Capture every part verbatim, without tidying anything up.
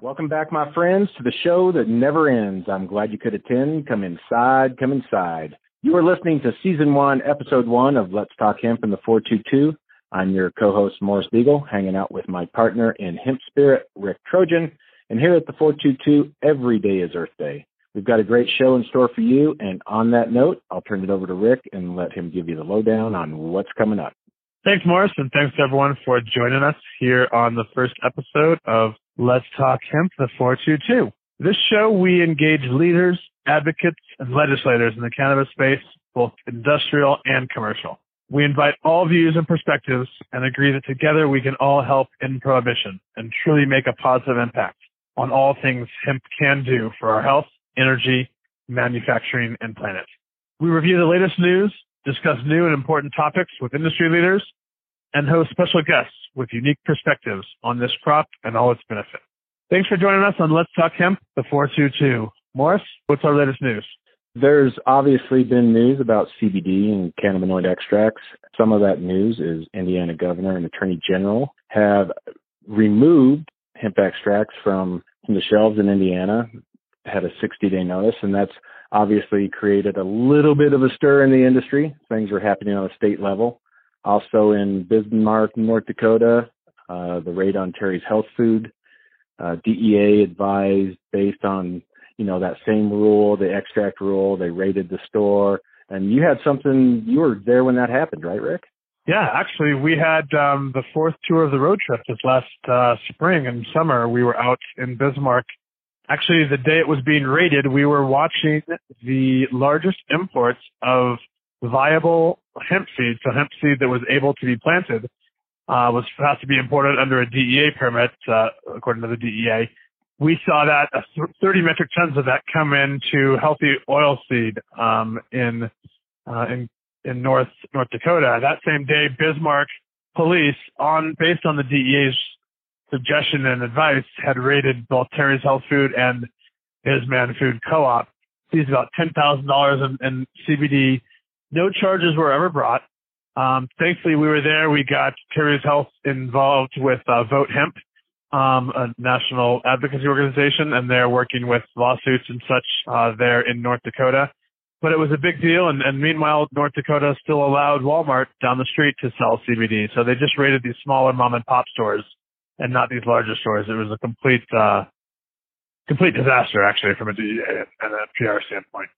Welcome back, my friends, to the show that never ends. I'm glad you could attend. Come inside, come inside. You are listening to Season one, Episode one of Let's Talk Hemp in the four two two. I'm your co-host, Morris Beagle, hanging out with my partner in hemp spirit, Rick Trojan. And here at the four two two, every day is Earth Day. We've got a great show in store for you. And on that note, I'll turn it over to Rick and let him give you the lowdown on what's coming up. Thanks, Morris, and thanks to everyone for joining us here on the first episode of Let's Talk Hemp, the four two two. This show, we engage leaders, advocates, and legislators in the cannabis space, both industrial and commercial. We invite all views and perspectives and agree that together we can all help in prohibition and truly make a positive impact on all things hemp can do for our health, energy, manufacturing, and planet. We review the latest news, discuss new and important topics with industry leaders, and host special guests with unique perspectives on this crop and all its benefits. Thanks for joining us on Let's Talk Hemp, the four two two. Morris, what's our latest news? There's obviously been news about C B D and cannabinoid extracts. Some of that news is Indiana Governor and Attorney General have removed hemp extracts from, from the shelves in Indiana, had a sixty-day notice, and that's obviously created a little bit of a stir in the industry. Things are happening on a state level. Also in Bismarck, North Dakota, uh, the raid on Terry's Health Food, uh, D E A advised based on, you know, that same rule, the extract rule, they raided the store. And you had something, you were there when that happened, right, Rick? Yeah, actually, we had um, the fourth tour of the road trip this last uh, spring and summer. We were out in Bismarck. Actually, the day it was being raided, we were watching the largest imports of viable hemp seed, so hemp seed that was able to be planted, uh, was has to be imported under a D E A permit, uh, according to the D E A. We saw that uh, thirty metric tons of that come into healthy oil seed um, in uh, in in North North Dakota. That same day, Bismarck police, on based on the D E A's suggestion and advice, had raided both Terry's Health Food and Bisman Food Co-op. Seized about ten thousand dollars in, in C B D. No charges were ever brought. Um, thankfully, we were there. We got Terry's Health involved with uh, Vote Hemp, um, a national advocacy organization, and they're working with lawsuits and such uh, there in North Dakota. But it was a big deal, and, and meanwhile, North Dakota still allowed Walmart down the street to sell C B D. So they just raided these smaller mom-and-pop stores and not these larger stores. It was a complete uh, complete disaster, actually, from a D E A and a P R standpoint.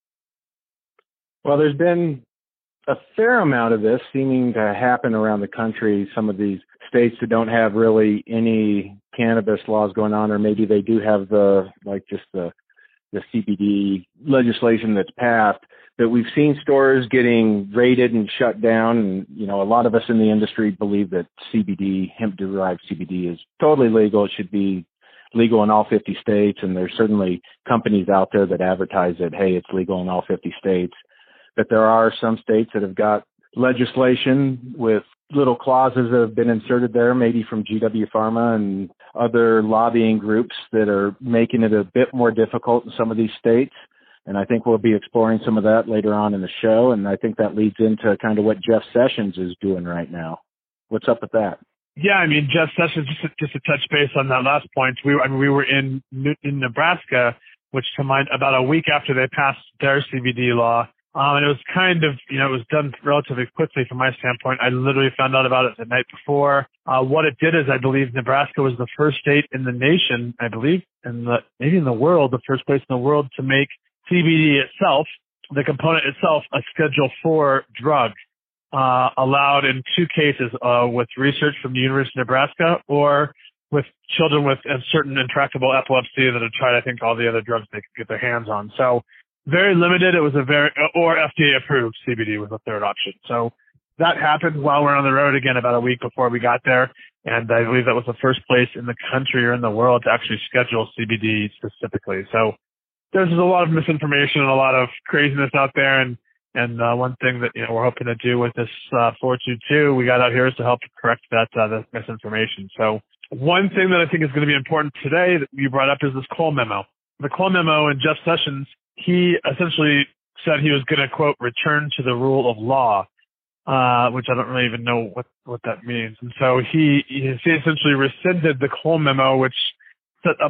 Well, there's been a fair amount of this seeming to happen around the country. Some of these states that don't have really any cannabis laws going on, or maybe they do have the, like just the, the C B D legislation that's passed, that we've seen stores getting raided and shut down. And, you know, a lot of us in the industry believe that C B D, hemp-derived C B D, is totally legal. It should be legal in all fifty states. And there's certainly companies out there that advertise that, hey, it's legal in all fifty states. But there are some states that have got legislation with little clauses that have been inserted there, maybe from G W Pharma and other lobbying groups that are making it a bit more difficult in some of these states. And I think we'll be exploring some of that later on in the show. And I think that leads into kind of what Jeff Sessions is doing right now. What's up with that? Yeah, I mean, Jeff Sessions, just to, just to touch base on that last point, we, I mean, we were in, in Nebraska, which combined about a week after they passed their C B D law. Um, and it was kind of, you know, it was done relatively quickly from my standpoint. I literally found out about it the night before. Uh, what it did is I believe Nebraska was the first state in the nation, I believe, in the, maybe in the world, the first place in the world to make C B D itself, the component itself, a Schedule four drug, uh, allowed in two cases, uh, with research from the University of Nebraska or with children with a certain intractable epilepsy that have tried, I think, all the other drugs they could get their hands on. So, very limited. It was a very, or F D A approved C B D was the third option. So that happened while we're on the road again about a week before we got there. And I believe that was the first place in the country or in the world to actually schedule C B D specifically. So there's a lot of misinformation and a lot of craziness out there. And, and, uh, one thing that, you know, we're hoping to do with this, uh, four two two we got out here is to help correct that, uh, the misinformation. So one thing that I think is going to be important today that you brought up is this Cole memo. The Cole memo and Jeff Sessions, he essentially said he was going to, quote, return to the rule of law, uh, which I don't really even know what, what that means. And so he, he essentially rescinded the Cole memo, which set up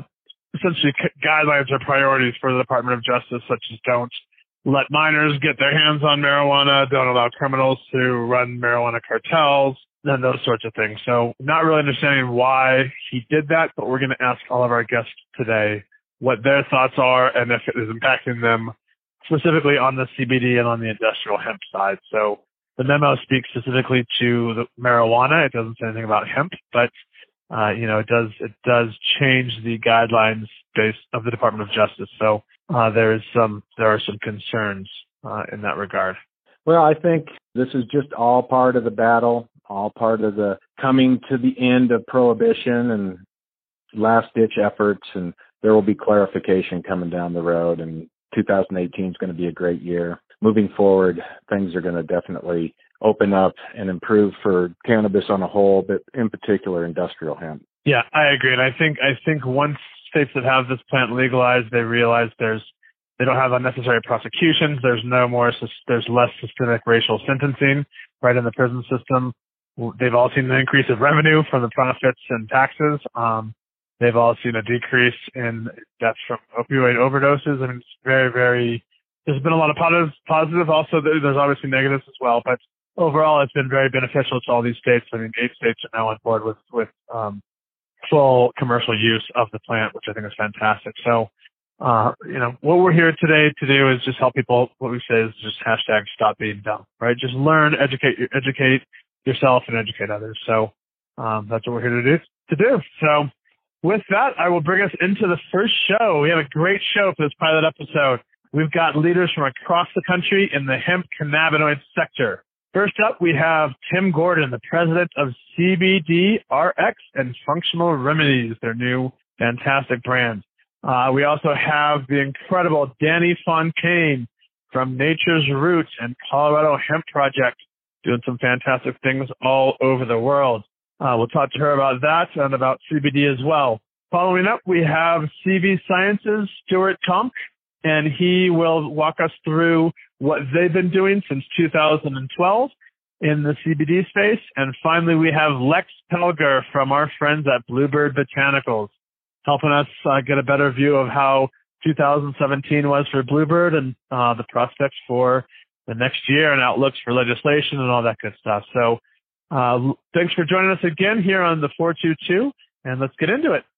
essentially guidelines or priorities for the Department of Justice, such as don't let minors get their hands on marijuana, don't allow criminals to run marijuana cartels, and those sorts of things. So not really understanding why he did that, but we're going to ask all of our guests today what their thoughts are and if it is impacting them specifically on the C B D and on the industrial hemp side. So the memo speaks specifically to the marijuana. It doesn't say anything about hemp, but uh, you know, it does it does change the guidelines based of the Department of Justice. So uh, there is some there are some concerns uh, in that regard. Well, I think this is just all part of the battle, all part of the coming to the end of prohibition and last-ditch efforts, and there will be clarification coming down the road, and two thousand eighteen is going to be a great year. Moving forward, things are going to definitely open up and improve for cannabis on a whole, but in particular industrial hemp. Yeah, I agree. And I think I think once states that have this plant legalized, they realize there's they don't have unnecessary prosecutions. There's no more, there's less systemic racial sentencing right in the prison system. They've all seen the increase of revenue from the profits and taxes. Um, they've all seen a decrease in deaths from opioid overdoses. I mean, it's very, very, there's been a lot of positive, positive. Also, there's obviously negatives as well, but overall, it's been very beneficial to all these states. I mean, eight states are now on board with, with, um, full commercial use of the plant, which I think is fantastic. So, Uh, you know, what we're here today to do is just help people. What we say is just hashtag stop being dumb, right? Just learn, educate, educate yourself and educate others. So, um, that's what we're here to do, to do. So with that, I will bring us into the first show. We have a great show for this pilot episode. We've got leaders from across the country in the hemp cannabinoid sector. First up, we have Tim Gordon, the president of C B D R X and Functional Remedies, their new fantastic brand. Uh, we also have the incredible Danny Fontaine from Nature's Roots and Colorado Hemp Project, doing some fantastic things all over the world. Uh, we'll talk to her about that and about C B D as well. Following up, we have C V Sciences' Stuart Tomk, and he will walk us through what they've been doing since two thousand twelve in the C B D space. And finally, we have Lex Pelger from our friends at Bluebird Botanicals, helping us uh, get a better view of how two thousand seventeen was for Bluebird and uh, the prospects for the next year and outlooks for legislation and all that good stuff. So uh, thanks for joining us again here on the four two two, and let's get into it.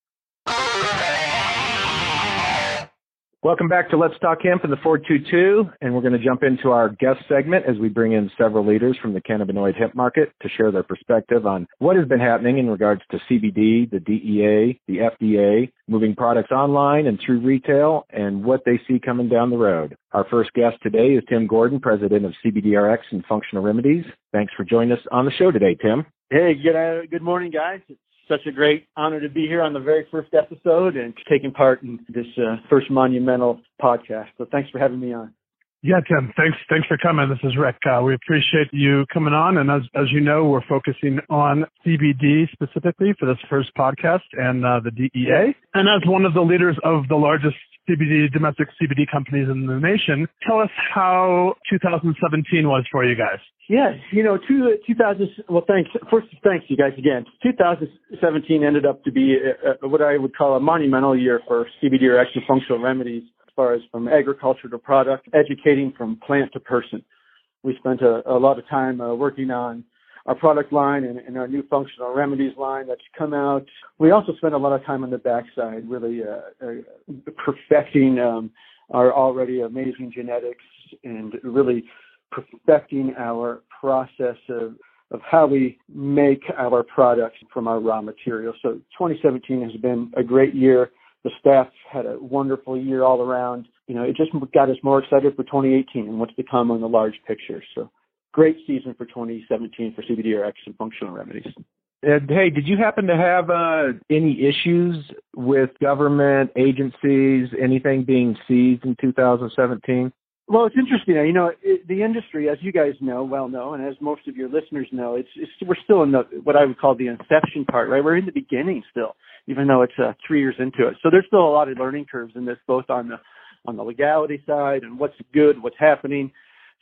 Welcome back to Let's Talk Hemp in the four two two, and we're going to jump into our guest segment as we bring in several leaders from the cannabinoid hemp market to share their perspective on what has been happening in regards to C B D, the D E A, the F D A, moving products online and through retail, and what they see coming down the road. Our first guest today is Tim Gordon, president of C B D R X and Functional Remedies. Thanks for joining us on the show today, Tim. Hey, good, uh, good morning, guys. It's such a great honor to be here on the very first episode and taking part in this uh, first monumental podcast. So thanks for having me on. Yeah, Tim, thanks thanks for coming. This is Rick. Uh, we appreciate you coming on. And as as you know, we're focusing on C B D specifically for this first podcast and uh, the D E A. And as one of the leaders of the largest C B D, domestic C B D companies in the nation, tell us how two thousand seventeen was for you guys. Yes, you know, two, two thousand, well, thanks. First, thanks you guys again. two thousand seventeen ended up to be a, a, what I would call a monumental year for C B D R X and Functional Remedies, as far as from agriculture to product, educating from plant to person. We spent a, a lot of time uh, working on our product line and, and our new Functional Remedies line that's come out. We also spent a lot of time on the backside, really uh, uh, perfecting um, our already amazing genetics and really perfecting our process of, of how we make our products from our raw materials. So twenty seventeen has been a great year. The staff had a wonderful year all around. You know, it just got us more excited for twenty eighteen and what's to come on the large picture. So great season for twenty seventeen for C B D R X and Functional Remedies. And hey, did you happen to have uh, any issues with government agencies, anything being seized in two thousand seventeen? Well, it's interesting. You know, it, the industry, as you guys know, well know, and as most of your listeners know, it's, it's we're still in the what I would call the inception part, right? We're in the beginning still, even though it's uh, three years into it. So there's still a lot of learning curves in this, both on the on the legality side and what's good, what's happening.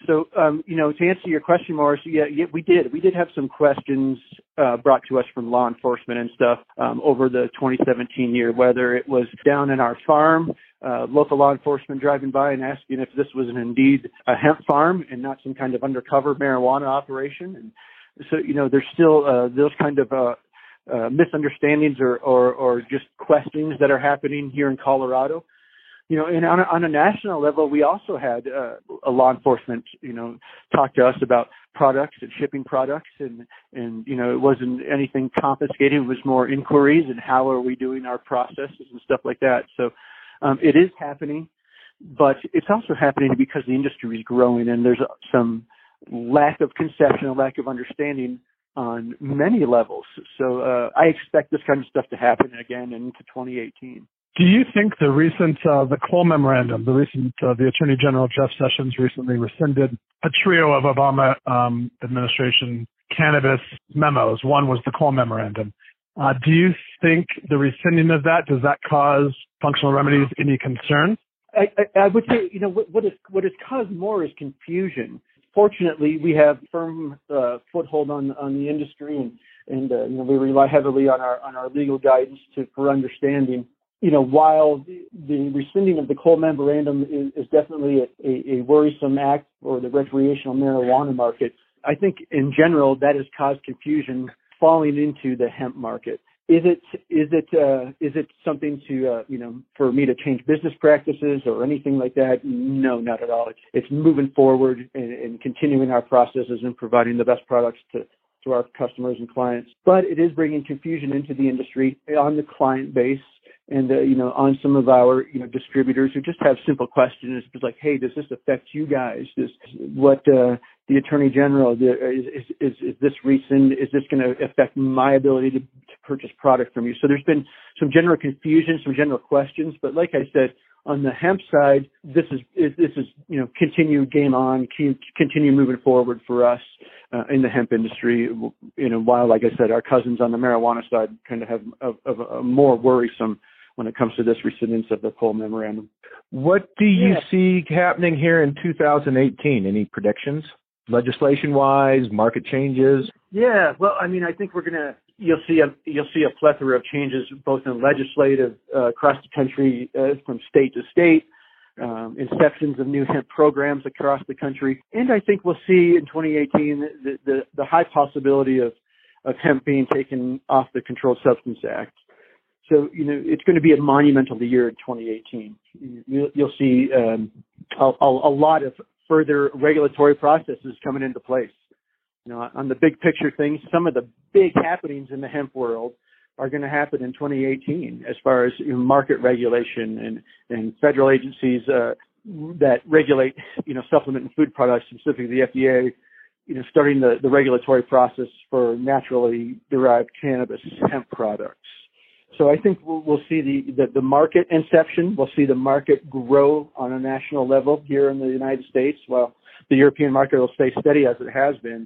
So, um, you know, to answer your question, Morris, yeah, yeah, we did. We did have some questions uh, brought to us from law enforcement and stuff um, over the twenty seventeen year, whether it was down in our farm, uh, local law enforcement driving by and asking if this was an indeed a hemp farm and not some kind of undercover marijuana operation. And so, you know, there's still uh, those kind of uh, uh, misunderstandings or, or, or just questions that are happening here in Colorado. You know, and on a, on a national level, we also had uh, a law enforcement, you know, talk to us about products and shipping products, and and you know, it wasn't anything confiscated. It was more inquiries and how are we doing our processes and stuff like that. So um, it is happening, but it's also happening because the industry is growing, and there's some lack of conception, a lack of understanding on many levels. So uh, I expect this kind of stuff to happen again into twenty eighteen. Do you think the recent, uh, the Cole Memorandum, the recent, uh, the Attorney General Jeff Sessions recently rescinded a trio of Obama um, administration cannabis memos. One was the Cole Memorandum. Uh, do you think the rescinding of that, does that cause Functional Remedies any concern? I, I, I would say, you know, what, what, is, what has caused more is confusion. Fortunately, we have firm uh, foothold on on the industry, and and uh, you know, we rely heavily on our on our legal guidance to for understanding. You know, while the, the rescinding of the Cole Memorandum is, is definitely a, a, a worrisome act for the recreational marijuana market, I think in general that has caused confusion falling into the hemp market. Is it is it uh, is it something to uh, you know, for me to change business practices or anything like that? No, not at all. It's, it's moving forward and, and continuing our processes and providing the best products to to our customers and clients. But it is bringing confusion into the industry on the client base. And, uh, you know, on some of our, you know, distributors who just have simple questions. It's like, hey, does this affect you guys? Does what uh, the Attorney General, the, is, is, is this rescind? Is this going to affect my ability to, to purchase product from you? So there's been some general confusion, some general questions. But like I said, on the hemp side, this is, is this is, you know, continue game on, continue moving forward for us uh, in the hemp industry. You know, while, like I said, our cousins on the marijuana side kind of have a, a, a more worrisome when it comes to this rescindance of the Cole Memorandum. What do you yeah. see happening here in two thousand eighteen? Any predictions, legislation-wise, market changes? Yeah, well, I mean, I think we're gonna you'll see a you'll see a plethora of changes both in legislative uh, across the country, uh, from state to state, um, inceptions of new hemp programs across the country, and I think we'll see in twenty eighteen the the, the high possibility of of hemp being taken off the Controlled Substance Act. So, you know, it's going to be a monumental year in twenty eighteen. You'll, you'll see um, a, a lot of further regulatory processes coming into place. You know, on the big picture things, some of the big happenings in the hemp world are going to happen in twenty eighteen as far as, you know, market regulation and, and federal agencies uh, that regulate, you know, supplement and food products, specifically the F D A, you know, starting the, the regulatory process for naturally derived cannabis hemp products. So I think we'll, we'll see the, the, the market inception. We'll see the market grow on a national level here in the United States, while the European market will stay steady as it has been.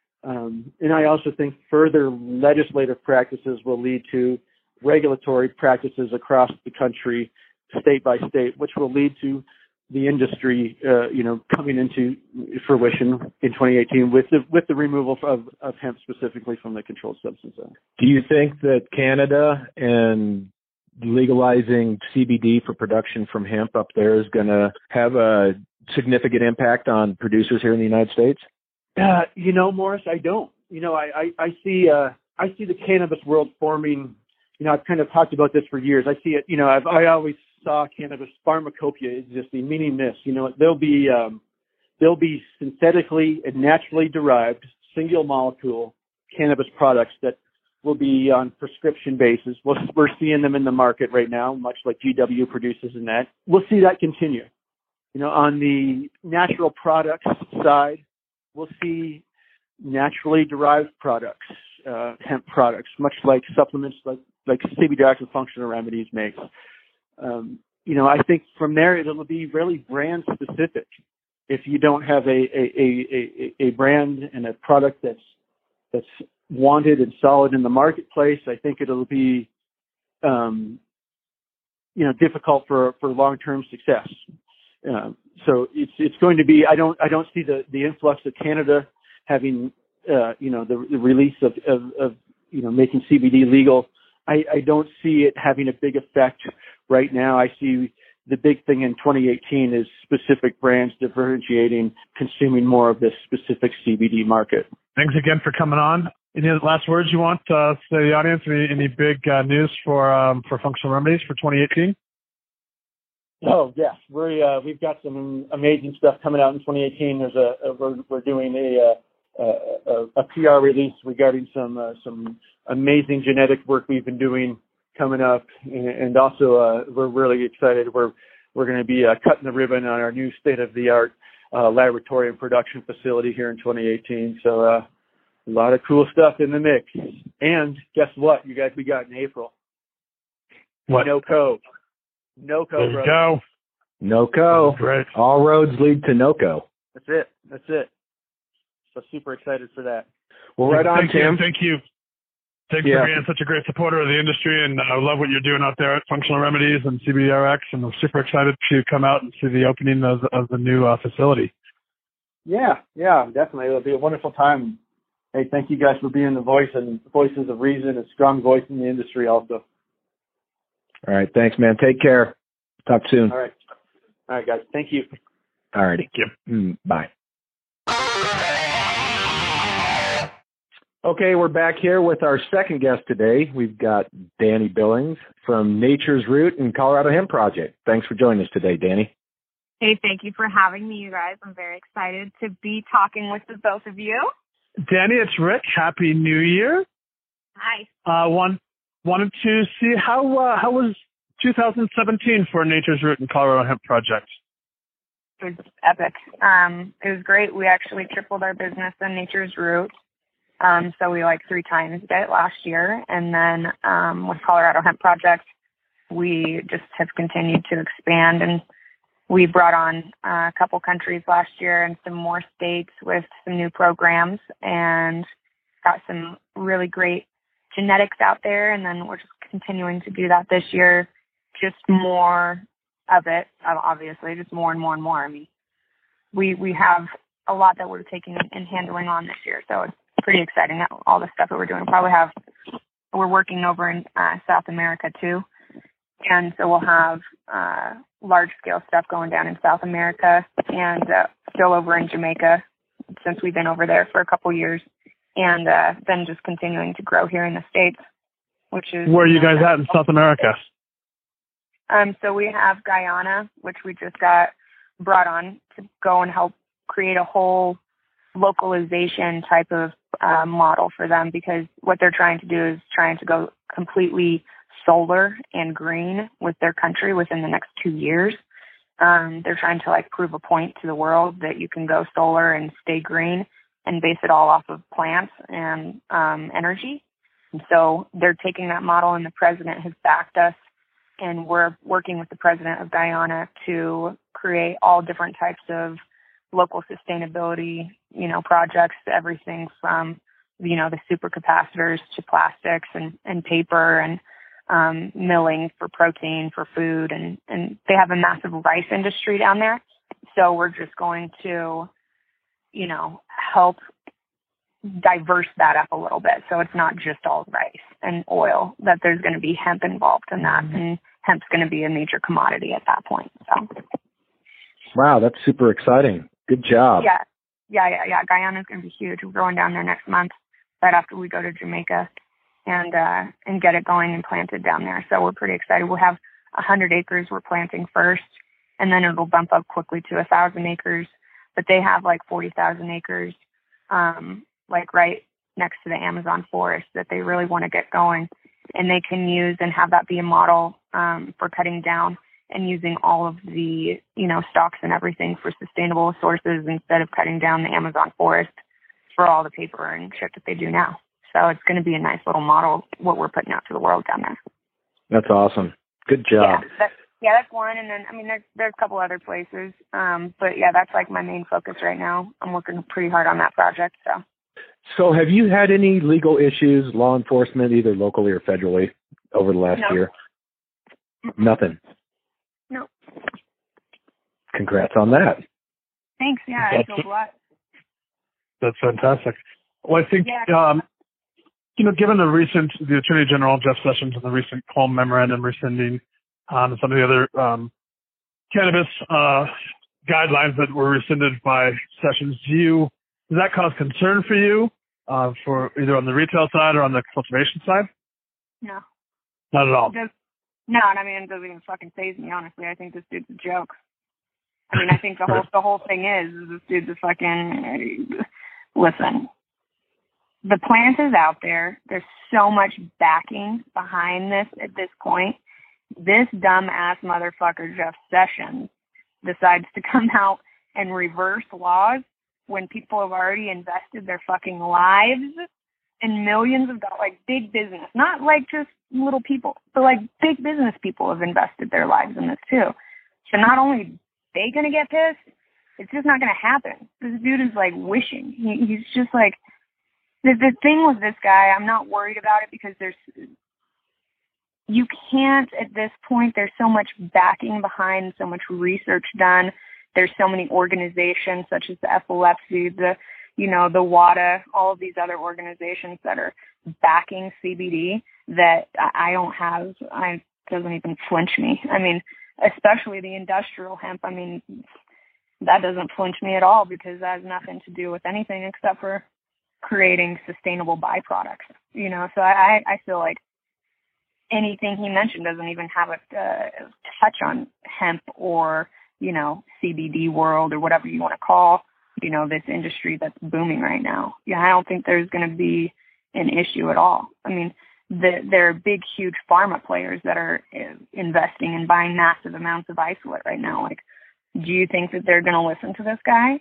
Um, and I also think further legislative practices will lead to regulatory practices across the country, state by state, which will lead to the industry, uh, you know, coming into fruition in twenty eighteen with the with the removal of, of hemp specifically from the Controlled Substance Act. Do you think that Canada and legalizing C B D for production from hemp up there is going to have a significant impact on producers here in the United States? Uh, you know, Morris, I don't. You know, I I, I see uh, I see the cannabis world forming. You know, I've kind of talked about this for years. I see it. You know, I've I always saw cannabis pharmacopoeia existing, meaning this, you know, there'll be, um, there'll be synthetically and naturally derived single molecule cannabis products that will be on prescription basis. We're, we're seeing them in the market right now, much like G W produces in that. We'll see that continue. You know, on the natural products side, we'll see naturally derived products, uh, hemp products, much like supplements like, like C B D Active Functional Remedies makes. Um, you know, I think from there it'll be really brand specific. If you don't have a, a, a, a, a brand and a product that's that's wanted and solid in the marketplace, I think it'll be, um, you know, difficult for, for long-term success. uh, so it's it's going to be. I don't I don't see the, the influx of Canada having uh, you know the, the release of, of, of you know making C B D legal. I, I don't see it having a big effect right now. I see the big thing in twenty eighteen is specific brands differentiating, consuming more of this specific C B D market. Thanks again for coming on. Any last words you want uh, to say to the audience? Any, any big uh, news for um, for Functional Remedies for twenty eighteen? Oh yes, we uh, we've got some amazing stuff coming out in twenty eighteen. There's a, a we're we're doing a a, a, a P R release regarding some uh, some amazing genetic work we've been doing coming up, and, and also uh, we're really excited. We're we're going to be uh, cutting the ribbon on our new state of the art uh, laboratory and production facility here in twenty eighteen. So uh, a lot of cool stuff in the mix. And guess what, you guys? We got in April. What? NOCO. NOCO, There you bro. go. NOCO. Great. All roads lead to NOCO. That's it. That's it. So super excited for that. Well, right on, Thank Tim. You, thank you. Thanks Yeah. for being such a great supporter of the industry, and I love what you're doing out there at Functional Remedies and C B D R X, and I'm super excited to come out and see the opening of, of the new uh, facility. Yeah, yeah, definitely. It'll be a wonderful time. Hey, thank you guys for being the voice and voices of reason, a strong voice in the industry also. All right. Thanks, man. Take care. Talk soon. All right. All right, guys. Thank you. All right. Thank you. Mm, bye. Okay, we're back here with our second guest today. We've got Danny Billings from Nature's Root and Colorado Hemp Project. Thanks for joining us today, Danny. Hey, thank you for having me, you guys. I'm very excited to be talking with the both of you. Danny, it's Rick. Happy New Year. Hi. Uh, one, wanted to see how uh, how was two thousand seventeen for Nature's Root and Colorado Hemp Project? It was epic. Um, it was great. We actually tripled our business in Nature's Root. Um, so we like three times it last year. And then um, with Colorado Hemp Project, we just have continued to expand. And we brought on uh, a couple countries last year and some more states with some new programs and got some really great genetics out there. And then we're just continuing to do that this year, just more of it, obviously, just more and more and more. I mean, we, we have a lot that we're taking and handling on this year. So it's pretty exciting, all the stuff that we're doing. We'll probably have, we're working over in uh, South America too. And so we'll have uh, large scale stuff going down in South America and uh, still over in Jamaica since we've been over there for a couple years. And uh, then just continuing to grow here in the States, which is... Where are you guys at in South America? Um, so we have Guyana, which we just got brought on to go and help create a whole localization type of uh, model for them, because what they're trying to do is trying to go completely solar and green with their country within the next two years. Um, they're trying to like prove a point to the world that you can go solar and stay green and base it all off of plants and um, energy. And so they're taking that model, and the president has backed us, and we're working with the president of Guyana to create all different types of local sustainability, you know, projects, everything from, you know, the supercapacitors to plastics and, and paper and um, milling for protein, for food. And, and they have a massive rice industry down there. So we're just going to, you know, help diverse that up a little bit. So it's not just all rice and oil, that there's going to be hemp involved in that. And hemp's going to be a major commodity at that point. So. Wow, that's super exciting. Good job. Yeah, yeah, yeah, yeah. Guyana's going to be huge. We're going down there next month, right after we go to Jamaica, and uh, and get it going and planted down there. So we're pretty excited. We'll have one hundred acres we're planting first, and then it'll bump up quickly to one thousand acres. But they have like forty thousand acres, um, like right next to the Amazon forest that they really want to get going. And they can use and have that be a model um, for cutting down and using all of the, you know, stocks and everything for sustainable sources instead of cutting down the Amazon forest for all the paper and shit that they do now. So it's going to be a nice little model, what we're putting out to the world down there. That's awesome. Good job. Yeah, that, yeah that's one. And then, I mean, there's, there's a couple other places. Um, but yeah, that's like my main focus right now. I'm working pretty hard on that project. So. So have you had any legal issues, law enforcement, either locally or federally, over the last no. year? Nothing. No. congrats on that. Thanks. Yeah, That's, I feel blessed. That's fantastic. Well, I think, yeah. um, you know, given the recent, the Attorney General, Jeff Sessions, and the recent Colm memorandum rescinding um, and some of the other um, cannabis uh, guidelines that were rescinded by Sessions, do you, does that cause concern for you uh, for either on the retail side or on the cultivation side? No. Not at all. Just, no, and I mean, it doesn't even fucking faze me, honestly. I think this dude's a joke. I mean, I think the whole the whole thing is, is this dude's a fucking, listen, the plant is out there. There's so much backing behind this at this point. This dumbass motherfucker, Jeff Sessions, decides to come out and reverse laws when people have already invested their fucking lives and millions of dollars, like big business, not like just little people, but like big business people have invested their lives in this too. So not only they going to get pissed, it's just not going to happen. This dude is like wishing. He, he's just like, the, the thing with this guy, I'm not worried about it because there's, you can't at this point, there's so much backing behind, so much research done. There's so many organizations such as the epilepsy, the, you know, the WADA, all of these other organizations that are backing C B D that I don't have, I, it doesn't even flinch me. I mean, especially the industrial hemp. I mean, that doesn't flinch me at all because that has nothing to do with anything except for creating sustainable byproducts, you know? So I, I feel like anything he mentioned doesn't even have a uh, touch on hemp or, you know, C B D world or whatever you want to call, you know, this industry that's booming right now. Yeah, I don't think there's going to be an issue at all. I mean, the, there are big, huge pharma players that are uh, investing and buying massive amounts of isolate right now. Like, do you think that they're going to listen to this guy?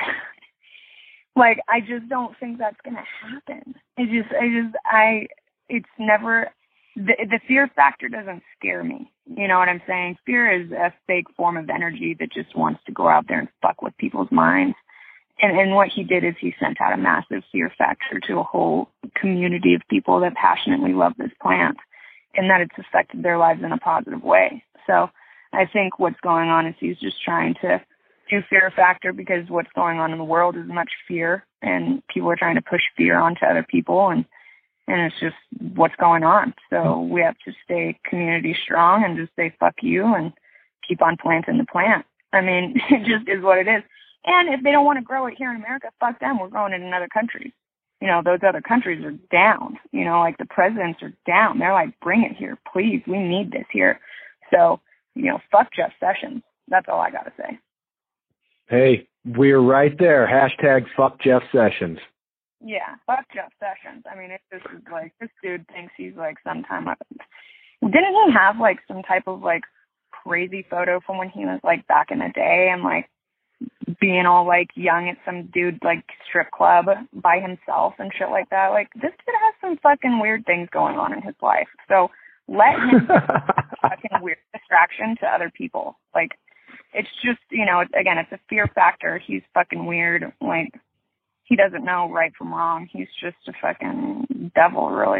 Like, I just don't think that's going to happen. It just, I just, I, it's never, the, the fear factor doesn't scare me. You know what I'm saying? Fear is a fake form of energy that just wants to go out there and fuck with people's minds. And, and what he did is he sent out a massive fear factor to a whole community of people that passionately love this plant and that it's affected their lives in a positive way. So I think what's going on is he's just trying to do fear factor because what's going on in the world is much fear and people are trying to push fear onto other people and, and it's just what's going on. So we have to stay community strong and just say fuck you and keep on planting the plant. I mean, it just is what it is. And if they don't want to grow it here in America, fuck them. We're growing it in other countries. You know, those other countries are down. You know, like the presidents are down. They're like, bring it here, please. We need this here. So, you know, fuck Jeff Sessions. That's all I got to say. Hey, we're right there. Hashtag fuck Jeff Sessions. Yeah, fuck Jeff Sessions. I mean, it's just like, this dude thinks he's like sometime. Didn't he have like some type of like crazy photo from when he was like back in the day and like being all like young at some dude like strip club by himself and shit like that? Like, this dude has some fucking weird things going on in his life. So let him fucking weird distraction to other people. Like, it's just, you know, it's, again, it's a fear factor. He's fucking weird. Like, he doesn't know right from wrong. He's just a fucking devil, really.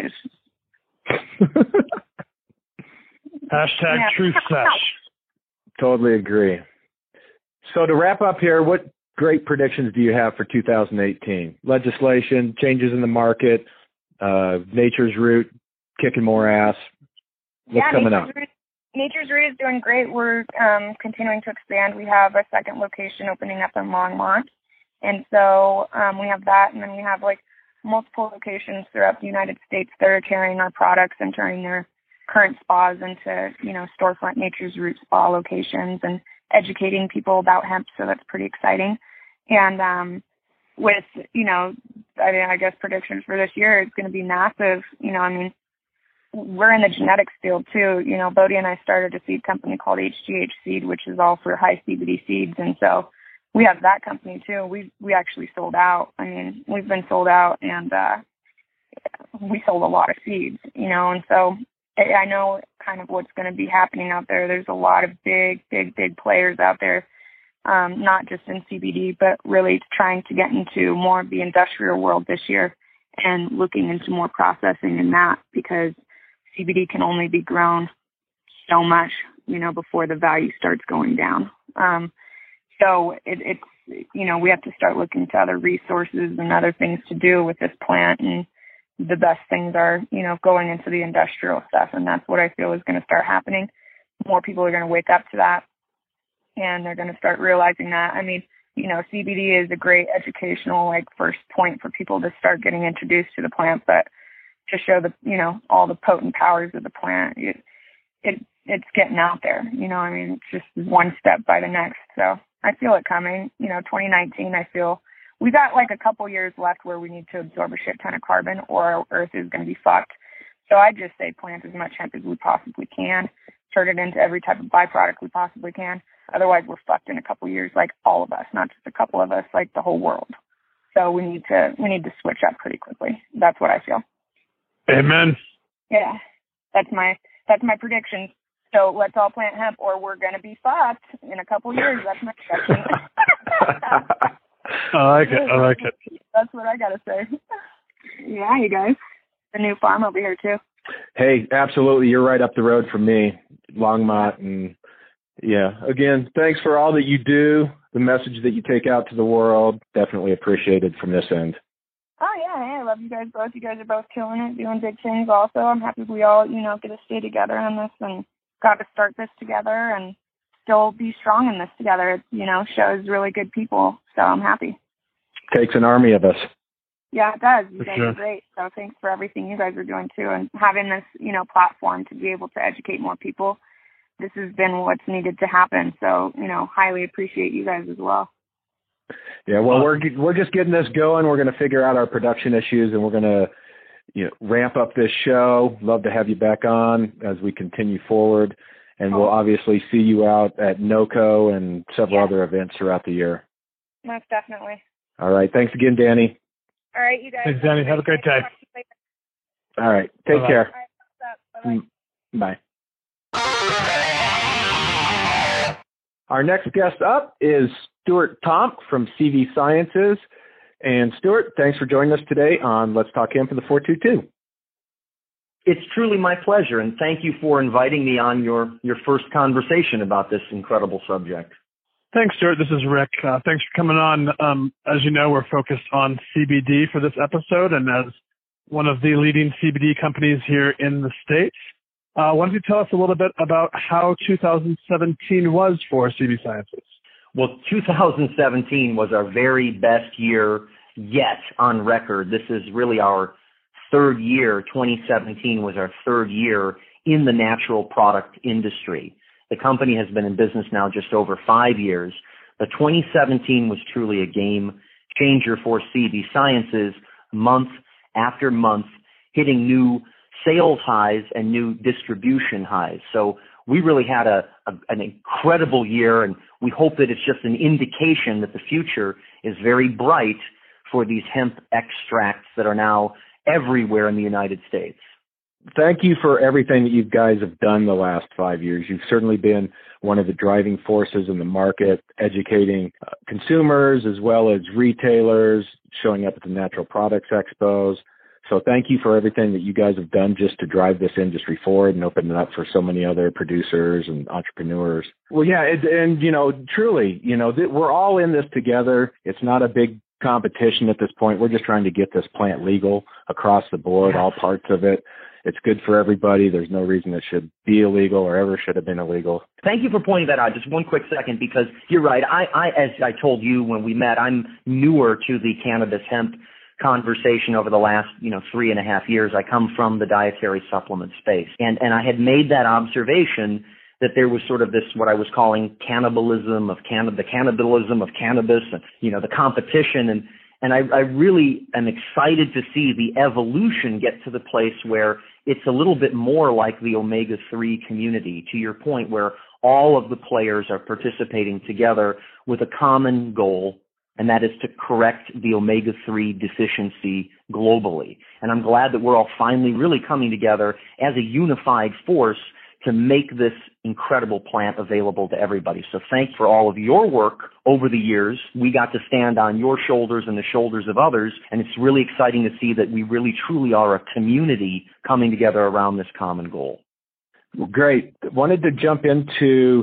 Hashtag yeah. truth sesh. Totally agree. So to wrap up here, what great predictions do you have for two thousand eighteen? Legislation, changes in the market, uh, Nature's Root kicking more ass. What's yeah, coming Nature's up? Root, Nature's Root is doing great. We're um, continuing to expand. We have a second location opening up in Longmont. And so um, we have that, and then we have like multiple locations throughout the United States that are carrying our products and turning their current spas into, you know, storefront Nature's Root spa locations and educating people about hemp. So that's pretty exciting. And um, with, you know, I mean, I guess predictions for this year, it's going to be massive. You know, I mean, we're in the genetics field too. You know, Bodie and I started a seed company called H G H Seed, which is all for high C B D seeds. And so we have that company too. We we actually sold out. I mean, we've been sold out, and uh, we sold a lot of seeds, you know. And so I know kind of what's going to be happening out there. There's a lot of big, big, big players out there, um, not just in C B D, but really trying to get into more of the industrial world this year and looking into more processing in that, because C B D can only be grown so much, you know, before the value starts going down. Um, So it, it's, you know, we have to start looking to other resources and other things to do with this plant. And the best things are, you know, going into the industrial stuff. And that's what I feel is going to start happening. More people are going to wake up to that, and they're going to start realizing that. I mean, you know, C B D is a great educational, like, first point for people to start getting introduced to the plant, but to show the, you know, all the potent powers of the plant, it, it it's getting out there. You know, I mean, it's just one step by the next. So I feel it coming. You know, twenty nineteen, I feel we got like a couple years left where we need to absorb a shit ton of carbon, or our Earth is going to be fucked. So I just say plant as much hemp as we possibly can, turn it into every type of byproduct we possibly can. Otherwise, we're fucked in a couple years, like all of us, not just a couple of us, like the whole world. So we need to we need to switch up pretty quickly. That's what I feel. Amen. Yeah, that's my that's my prediction. So let's all plant hemp, or we're gonna be fucked in a couple years. That's my prediction. I like it. I like it. That's what I gotta say. Yeah, you guys. The new farm over here too. Hey, absolutely. You're right up the road from me, Longmont. And yeah, again, thanks for all that you do. The message that you take out to the world, definitely appreciated from this end. Oh, yeah. Hey, I love you guys both. You guys are both killing it, doing big things also. I'm happy we all, you know, get to stay together on this and got to start this together and still be strong in this together. It, you know, shows really good people. So I'm happy. Takes an army of us. Yeah, it does. You For guys sure. are great. So thanks for everything you guys are doing too, and having this, you know, platform to be able to educate more people. This has been what's needed to happen. So, you know, highly appreciate you guys as well. Yeah, well, we're we're just getting this going. We're going to figure out our production issues, and we're going to, you know, ramp up this show. Love to have you back on as we continue forward, and Cool. we'll obviously see you out at NOCO and several Yeah. other events throughout the year. Most definitely. All right, thanks again, Danny. All right, you guys. Thanks, Danny. Have a great day. All right, take Bye-bye. care. All right, what's up? Bye-bye. Bye. Our next guest up is Stuart Tomk from C V Sciences. And Stuart, thanks for joining us today on Let's Talk Hemp for the four two two. It's truly my pleasure, and thank you for inviting me on your, your first conversation about this incredible subject. Thanks, Stuart. This is Rick. Uh, thanks for coming on. Um, as you know, we're focused on C B D for this episode, and as one of the leading C B D companies here in the States, uh, why don't you tell us a little bit about how two thousand seventeen was for C V Sciences? Well, two thousand seventeen was our very best year yet on record. This is really our third year. twenty seventeen was our third year in the natural product industry. The company has been in business now just over five years. But twenty seventeen was truly a game changer for C V Sciences, month after month, hitting new sales highs and new distribution highs. So we really had a, a an incredible year, and we hope that it's just an indication that the future is very bright for these hemp extracts that are now everywhere in the United States. Thank you for everything that you guys have done the last five years. You've certainly been one of the driving forces in the market, educating uh, consumers as well as retailers, showing up at the Natural Products Expos. So thank you for everything that you guys have done just to drive this industry forward and open it up for so many other producers and entrepreneurs. Well, yeah, it, and, you know, truly, you know, th- we're all in this together. It's not a big competition at this point. We're just trying to get this plant legal across the board, all parts of it. It's good for everybody. There's no reason it should be illegal or ever should have been illegal. Thank you for pointing that out. Just one quick second, because you're right. I, I, as I told you when we met, I'm newer to the cannabis hemp conversation over the last, you know, three and a half years. I come from the dietary supplement space. And, and I had made that observation that there was sort of this, what I was calling cannibalism of can, the cannibalism of cannabis and, you know, the competition. And, and I, I really am excited to see the evolution get to the place where it's a little bit more like the omega three community, to your point, where all of the players are participating together with a common goal, and that is to correct the omega three deficiency globally. And I'm glad that we're all finally really coming together as a unified force to make this incredible plant available to everybody. So thanks for all of your work over the years. We got to stand on your shoulders and the shoulders of others, and it's really exciting to see that we really truly are a community coming together around this common goal. Well, great. Wanted to jump into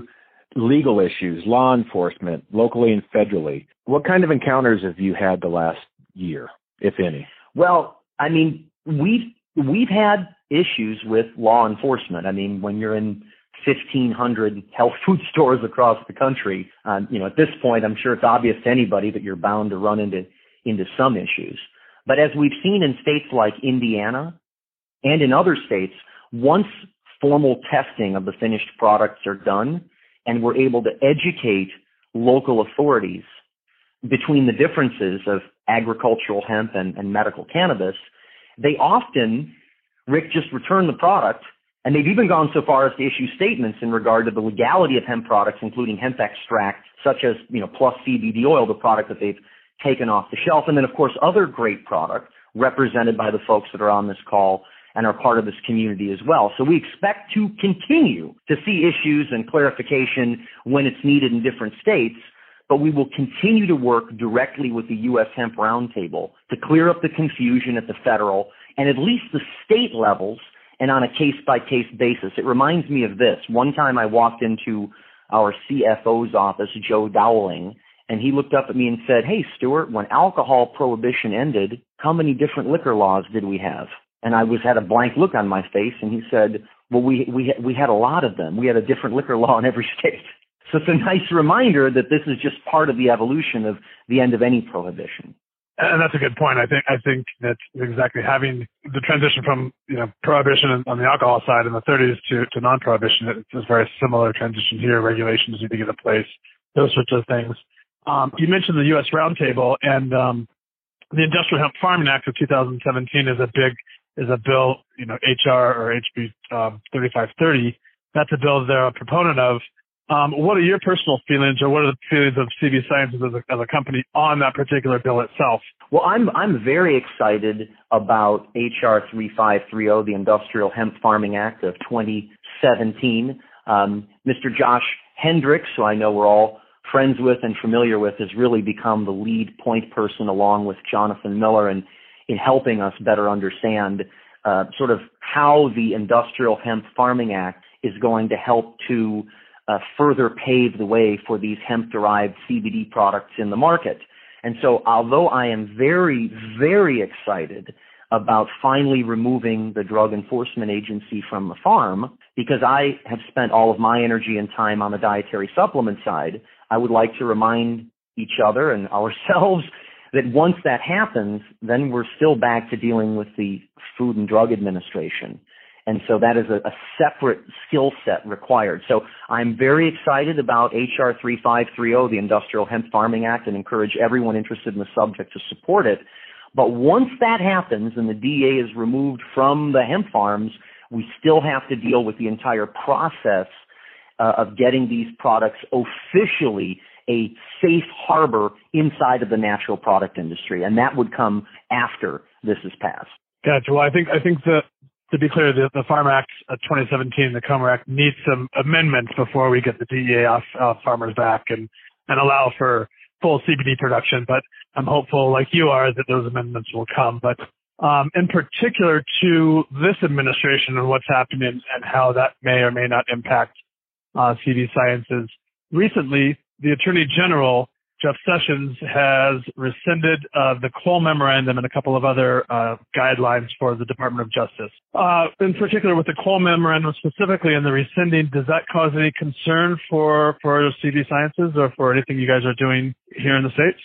legal issues, law enforcement, locally and federally. What kind of encounters have you had the last year, if any? Well, I mean, we've we've had issues with law enforcement. I mean, when you're in fifteen hundred health food stores across the country, um, you know, at this point, I'm sure it's obvious to anybody that you're bound to run into into some issues. But as we've seen in states like Indiana and in other states, once formal testing of the finished products are done and we're able to educate local authorities between the differences of agricultural hemp and, and medical cannabis, they often, Rick, just return the product. And they've even gone so far as to issue statements in regard to the legality of hemp products, including hemp extract, such as, you know, plus C B D oil, the product that they've taken off the shelf. And then, of course, other great products represented by the folks that are on this call and are part of this community as well. So we expect to continue to see issues and clarification when it's needed in different states, but we will continue to work directly with the U S Hemp Roundtable to clear up the confusion at the federal and at least the state levels and on a case-by-case basis. It reminds me of this. One time I walked into our C F O's office, Joe Dowling, and he looked up at me and said, "Hey, Stuart, when alcohol prohibition ended, how many different liquor laws did we have?" And I was had a blank look on my face, and he said, "Well, we we we had a lot of them. We had a different liquor law in every state." So it's a nice reminder that this is just part of the evolution of the end of any prohibition. And that's a good point. I think I think that's exactly having the transition from, you know, prohibition on the alcohol side in the thirties to, to non-prohibition. It's a very similar transition here. Regulations need to get in place, those sorts of things. Um, you mentioned the U S Roundtable, and um, the Industrial Hemp Farming Act of two thousand seventeen is a big is a bill, you know, H R or H B um, thirty-five thirty. That's a bill they're a proponent of. Um, what are your personal feelings, or what are the feelings of C B Sciences as a, as a company on that particular bill itself? Well, I'm I'm very excited about H R thirty-five thirty, the Industrial Hemp Farming Act of twenty seventeen. Um, Mister Josh Hendricks, who I know we're all friends with and familiar with, has really become the lead point person along with Jonathan Miller in, in helping us better understand uh, sort of how the Industrial Hemp Farming Act is going to help to Uh, further pave the way for these hemp-derived C B D products in the market. And so although I am very, very excited about finally removing the Drug Enforcement Agency from the farm, because I have spent all of my energy and time on the dietary supplement side, I would like to remind each other and ourselves that once that happens, then we're still back to dealing with the Food and Drug Administration. And so that is a, a separate skill set required. So I'm very excited about H R thirty-five thirty, the Industrial Hemp Farming Act, and encourage everyone interested in the subject to support it. But once that happens and the D E A is removed from the hemp farms, we still have to deal with the entire process uh, of getting these products officially a safe harbor inside of the natural product industry. And that would come after this is passed. Gotcha. Well, I think, I think that, to be clear, the, the Farm Act of twenty seventeen, the Comer Act, needs some amendments before we get the D E A off, off farmers' back and, and allow for full C B D production. But I'm hopeful, like you are, that those amendments will come. But um, in particular to this administration and what's happening and how that may or may not impact uh, C B Sciences, recently the Attorney General, Jeff Sessions, has rescinded uh, the Cole Memorandum and a couple of other uh, guidelines for the Department of Justice. Uh, in particular, with the Cole Memorandum specifically and the rescinding, does that cause any concern for, for C B Sciences or for anything you guys are doing here in the States?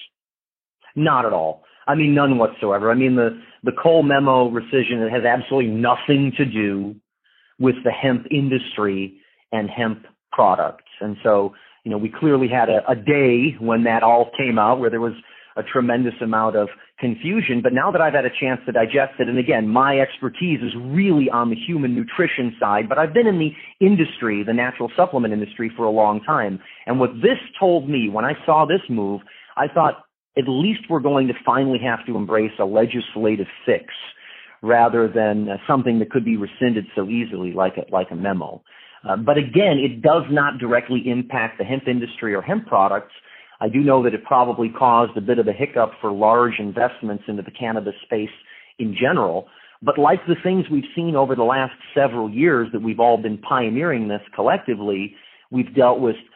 Not at all. I mean, none whatsoever. I mean, the, the Cole Memo rescission has absolutely nothing to do with the hemp industry and hemp products. And so, you know, we clearly had a, a day when that all came out where there was a tremendous amount of confusion. But now that I've had a chance to digest it, and again, my expertise is really on the human nutrition side, but I've been in the industry, the natural supplement industry, for a long time. And what this told me when I saw this move, I thought at least we're going to finally have to embrace a legislative fix rather than uh, something that could be rescinded so easily like a, like a memo. Uh, but again, it does not directly impact the hemp industry or hemp products. I do know that it probably caused a bit of a hiccup for large investments into the cannabis space in general. But like the things we've seen over the last several years that we've all been pioneering this collectively, we've dealt with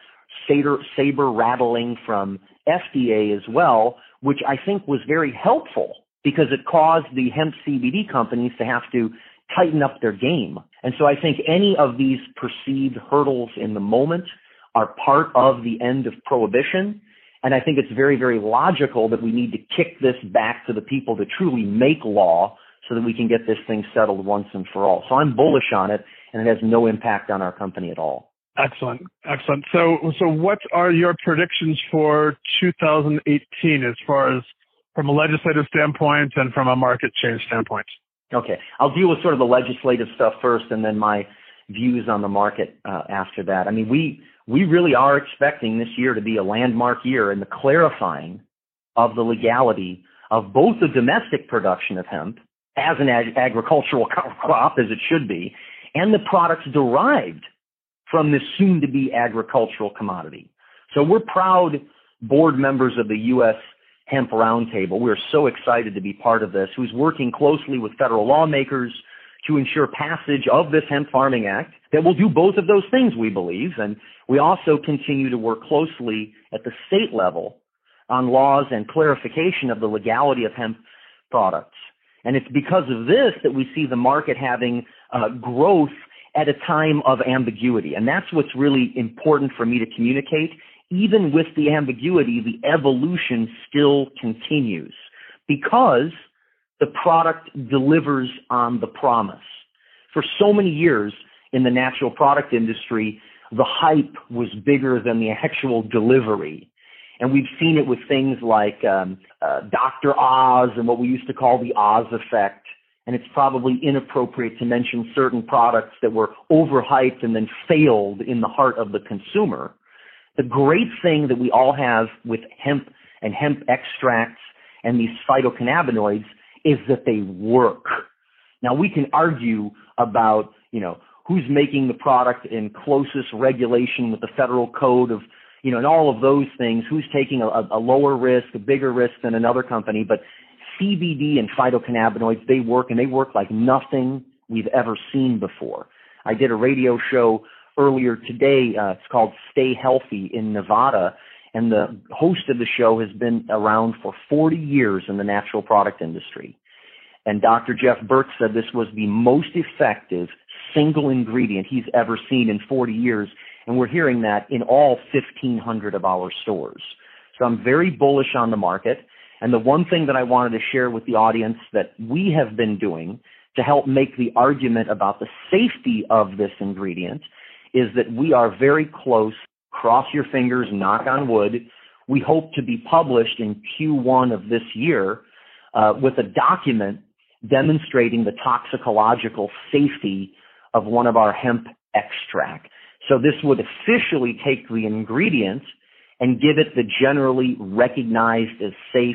saber, saber rattling from F D A as well, which I think was very helpful because it caused the hemp C B D companies to have to tighten up their game. And so I think any of these perceived hurdles in the moment are part of the end of prohibition. And I think it's very, very logical that we need to kick this back to the people to truly make law so that we can get this thing settled once and for all. So I'm bullish on it, and it has no impact on our company at all. Excellent. Excellent. So, so what are your predictions for two thousand eighteen as far as from a legislative standpoint and from a market change standpoint? Okay. I'll deal with sort of the legislative stuff first and then my views on the market uh, after that. I mean, we, we really are expecting this year to be a landmark year in the clarifying of the legality of both the domestic production of hemp as an ag- agricultural crop, as it should be, and the products derived from this soon-to-be agricultural commodity. So we're proud board members of the U S Hemp Roundtable. We're so excited to be part of this, who's working closely with federal lawmakers to ensure passage of this Hemp Farming Act that will do both of those things, we believe. And we also continue to work closely at the state level on laws and clarification of the legality of hemp products. And it's because of this that we see the market having uh, growth at a time of ambiguity. And that's what's really important for me to communicate. Even with the ambiguity, the evolution still continues because the product delivers on the promise. For so many years in the natural product industry, the hype was bigger than the actual delivery. And we've seen it with things like um, uh, Doctor Oz and what we used to call the Oz effect. And it's probably inappropriate to mention certain products that were overhyped and then failed in the heart of the consumer. The great thing that we all have with hemp and hemp extracts and these phytocannabinoids is that they work. Now, we can argue about, you know, who's making the product in closest regulation with the federal code of, you know, and all of those things, who's taking a, a lower risk, a bigger risk than another company. But C B D and phytocannabinoids, they work, and they work like nothing we've ever seen before. I did a radio show earlier today. Uh, it's called Stay Healthy in Nevada. And the host of the show has been around for forty years in the natural product industry. And Doctor Jeff Burke said this was the most effective single ingredient he's ever seen in forty years. And we're hearing that in all fifteen hundred of our stores. So I'm very bullish on the market. And the one thing that I wanted to share with the audience that we have been doing to help make the argument about the safety of this ingredient is that we are very close, cross your fingers, knock on wood. We hope to be published in Q one of this year uh, with a document demonstrating the toxicological safety of one of our hemp extract. So this would officially take the ingredient and give it the generally recognized as safe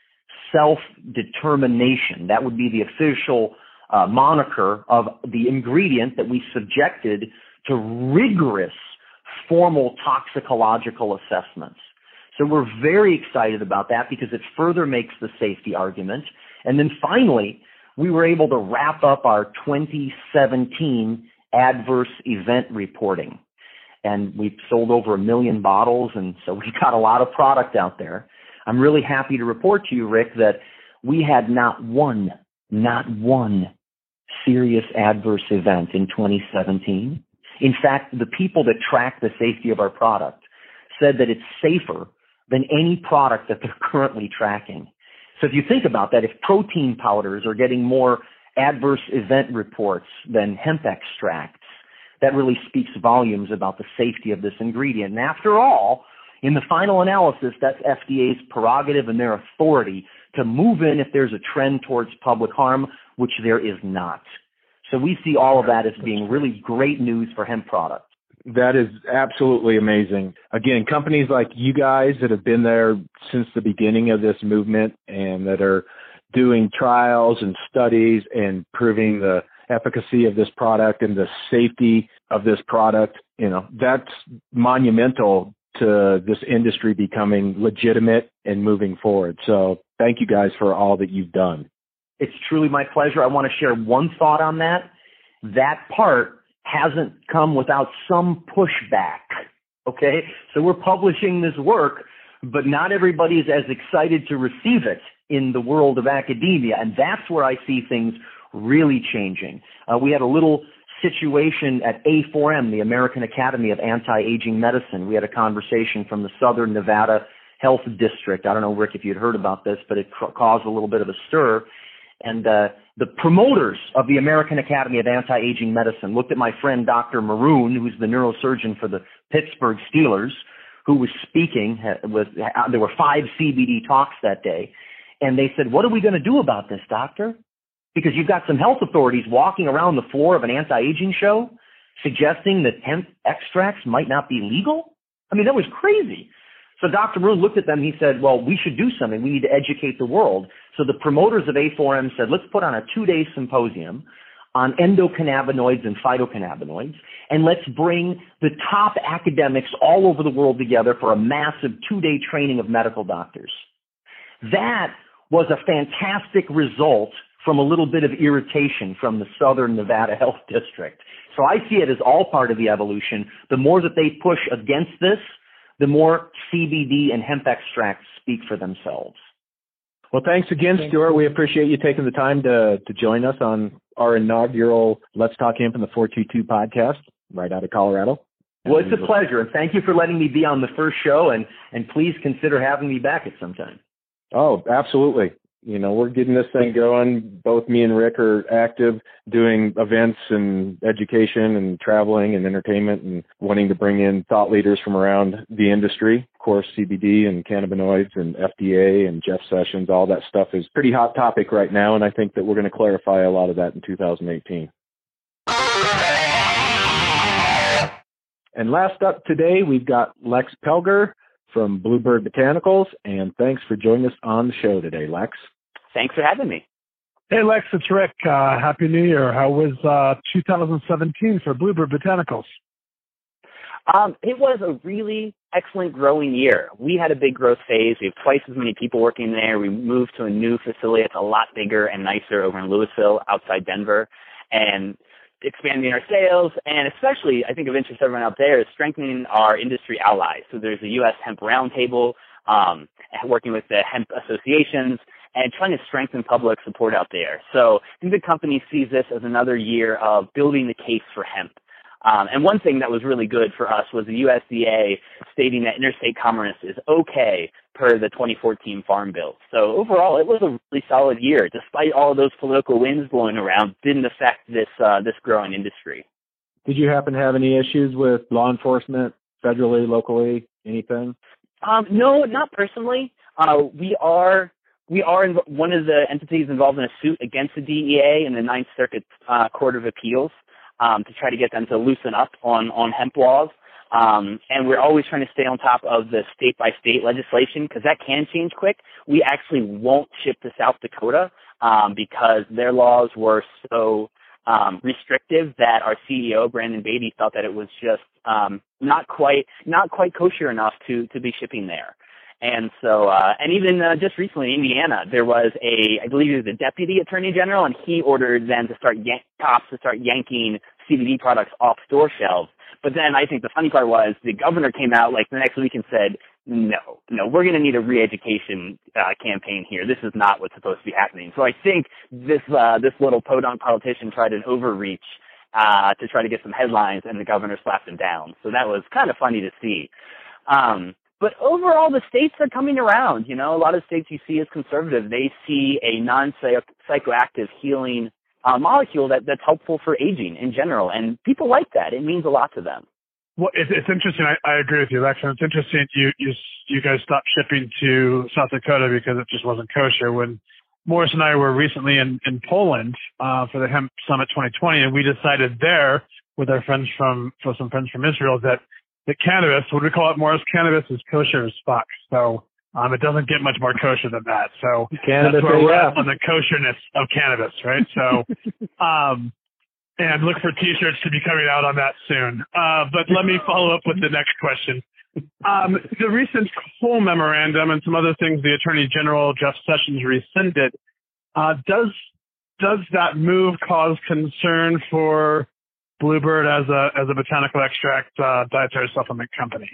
self-determination. That would be the official uh, moniker of the ingredient that we subjected to rigorous formal toxicological assessments. So we're very excited about that because it further makes the safety argument. And then finally, we were able to wrap up our twenty seventeen adverse event reporting. And we've sold over a million bottles, and so we've got a lot of product out there. I'm really happy to report to you, Rick, that we had not one, not one serious adverse event in twenty seventeen. In fact, the people that track the safety of our product said that it's safer than any product that they're currently tracking. So if you think about that, if protein powders are getting more adverse event reports than hemp extracts, that really speaks volumes about the safety of this ingredient. And after all, in the final analysis, that's F D A's prerogative and their authority to move in if there's a trend towards public harm, which there is not. So we see all of that as being really great news for hemp products. That is absolutely amazing. Again, companies like you guys that have been there since the beginning of this movement and that are doing trials and studies and proving the efficacy of this product and the safety of this product, you know, that's monumental to this industry becoming legitimate and moving forward. So thank you guys for all that you've done. It's truly my pleasure. I want to share one thought on that. That part hasn't come without some pushback Okay, so we're publishing this work, but not everybody is as excited to receive it in the world of academia, and that's where I see things really changing. Uh, we had a little situation at A four M, the American Academy of Anti-Aging Medicine. We had a conversation from the Southern Nevada Health District. I don't know, Rick, if you'd heard about this, but it ca- caused a little bit of a stir. And uh, the promoters of the American Academy of Anti-Aging Medicine looked at my friend Doctor Maroon, who's the neurosurgeon for the Pittsburgh Steelers, who was speaking. With, there were five C B D talks that day. And they said, what are we going to do about this, doctor? Because you've got some health authorities walking around the floor of an anti-aging show suggesting that hemp extracts might not be legal. I mean, that was crazy. So Doctor Maroon looked at them. He said, well, we should do something. We need to educate the world. So the promoters of A four M said, let's put on a two-day symposium on endocannabinoids and phytocannabinoids, and let's bring the top academics all over the world together for a massive two-day training of medical doctors. That was a fantastic result from a little bit of irritation from the Southern Nevada Health District. So I see it as all part of the evolution. The more that they push against this, the more C B D and hemp extracts speak for themselves. Well, thanks again, Stuart. We appreciate you taking the time to, to join us on our inaugural Let's Talk Hemp in the four two two podcast right out of Colorado. Well, it's a pleasure, and thank you for letting me be on the first show, and, and please consider having me back at some time. Oh, absolutely. You know, we're getting this thing going. Both me and Rick are active doing events and education and traveling and entertainment and wanting to bring in thought leaders from around the industry. Of course, C B D and cannabinoids and F D A and Jeff Sessions, all that stuff is pretty hot topic right now, and I think that we're going to clarify a lot of that in two thousand eighteen. And last up today, we've got Lex Pelger from Bluebird Botanicals, and thanks for joining us on the show today, Lex. Thanks for having me. Hey, Lex, it's Rick. Uh, Happy New Year. How was uh, two thousand seventeen for Bluebird Botanicals? Um, it was a really excellent growing year. We had a big growth phase. We have twice as many people working there. We moved to a new facility that's a lot bigger and nicer over in Louisville outside Denver, and expanding our sales, and especially, I think of interest to everyone out there, is strengthening our industry allies. So there's a U S Hemp Roundtable, um, working with the hemp associations, and trying to strengthen public support out there. So I think the company sees this as another year of building the case for hemp. Um, and one thing that was really good for us was the U S D A stating that interstate commerce is okay per the twenty fourteen Farm Bill. So overall, it was a really solid year. Despite all of those political winds blowing around, didn't affect this uh, this growing industry. Did you happen to have any issues with law enforcement, federally, locally, anything? Um, no, not personally. Uh, we are we are in, one of the entities involved in a suit against the D E A in the Ninth Circuit uh, Court of Appeals. Um, to try to get them to loosen up on, on hemp laws. Um, and we're always trying to stay on top of the state-by-state legislation because that can change quick. We actually won't ship to South Dakota um, because their laws were so um, restrictive that our C E O, Brandon Beatty, thought that it was just um, not quite not quite kosher enough to, to be shipping there. And so, uh, and even uh, just recently in Indiana, there was a, I believe it was the deputy attorney general, and he ordered them to start, yank, cops to start yanking C B D products off store shelves. But then I think the funny part was the governor came out like the next week and said, no, no, we're going to need a re-education uh, campaign here. This is not what's supposed to be happening. So I think this, uh, this little podunk politician tried an overreach uh, to try to get some headlines, and the governor slapped him down. So that was kind of funny to see. Um, But overall, the states are coming around. You know, a lot of states you see as conservative, they see a non-psychoactive healing uh, molecule that, that's helpful for aging in general. And people like that. It means a lot to them. Well, it's, it's interesting. I, I agree with you, Lex. And it's interesting you, you you guys stopped shipping to South Dakota because it just wasn't kosher. When Morris and I were recently in, in Poland uh, for the Hemp Summit twenty twenty, and we decided there with our friends from, for some friends from Israel that the cannabis, what we call it, Morris cannabis, is kosher as fuck. So um, it doesn't get much more kosher than that. So cannabis, that's where we're yeah. at on the kosherness of cannabis, right? So, um, and look for T-shirts to be coming out on that soon. Uh, but let me follow up with the next question. Um, the recent Cole memorandum and some other things the Attorney General Jeff Sessions rescinded. Uh, does does that move cause concern for Bluebird as a as a botanical extract uh, dietary supplement company?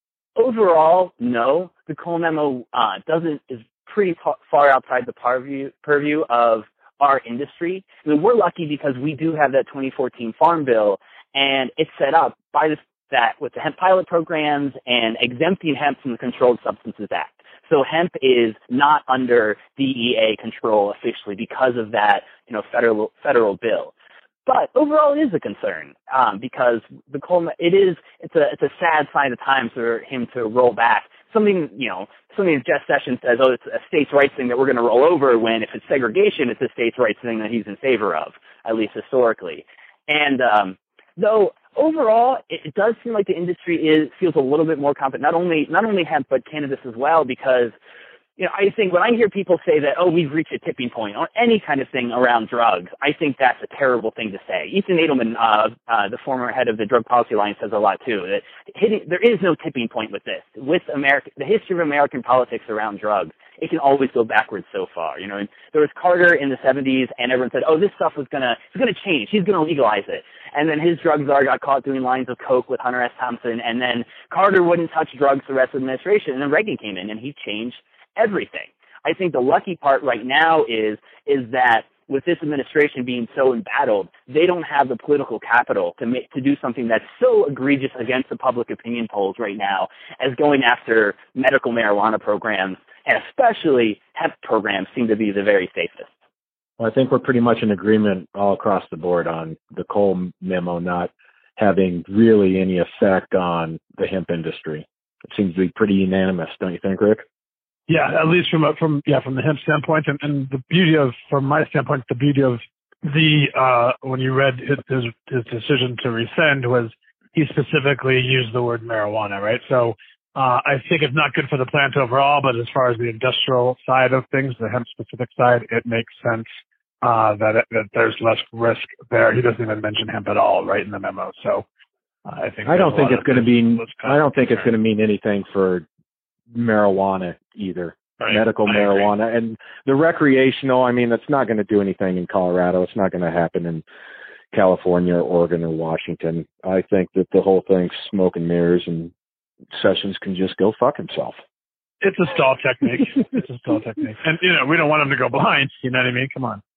Overall, no. The Cole memo uh, doesn't is pretty far outside the purview purview of our industry. I mean, we're lucky because we do have that twenty fourteen Farm Bill, and it's set up by this, that with the hemp pilot programs and exempting hemp from the Controlled Substances Act. So hemp is not under D E A control officially because of that, you know, federal federal bill. But overall, it is a concern um, because the Cole, it is it's a it's a sad sign of times for him to roll back something, you know, something that Jeff Sessions says, oh, it's a states' rights thing that we're going to roll over, when if it's segregation, it's a states' rights thing that he's in favor of, at least historically. And um, though overall, it, it does seem like the industry is feels a little bit more competent, not only not only hemp but cannabis as well, because you know, I think when I hear people say that, oh, we've reached a tipping point on any kind of thing around drugs, I think that's a terrible thing to say. Ethan Nadelman, uh, uh, the former head of the Drug Policy Alliance, says a lot too, that hitting, there is no tipping point with this. With America, the history of American politics around drugs, it can always go backwards so far. You know, and there was Carter in the seventies, and everyone said, oh, this stuff was gonna, it's gonna change. He's gonna legalize it. And then his drug czar got caught doing lines of coke with Hunter S. Thompson, and then Carter wouldn't touch drugs the rest of the administration, and then Reagan came in, and he changed everything. I think the lucky part right now is is that with this administration being so embattled, they don't have the political capital to make, to do something that's so egregious against the public opinion polls right now as going after medical marijuana programs, and especially hemp programs seem to be the very safest. Well, I think we're pretty much in agreement all across the board on the Cole memo not having really any effect on the hemp industry. It seems to be pretty unanimous, don't you think, Rick? Yeah, at least from a, from yeah from the hemp standpoint, and, and the beauty of, from my standpoint, the beauty of the uh, when you read his, his his decision to rescind was he specifically used the word marijuana, right? So uh, I think it's not good for the plant overall, but as far as the industrial side of things, the hemp specific side, it makes sense uh, that it, that there's less risk there. He doesn't even mention hemp at all, right, in the memo. So uh, I think I don't think it's going to be I don't think it's going to mean anything for marijuana either, right. Medical I marijuana agree. And the recreational, I mean, that's not going to do anything in Colorado. It's not going to happen in California or Oregon or Washington. I think that the whole thing's smoke and mirrors, and Sessions can just go fuck himself. It's a stall technique. It's a stall technique. And, you know, we don't want him to go blind. You know what I mean? Come on.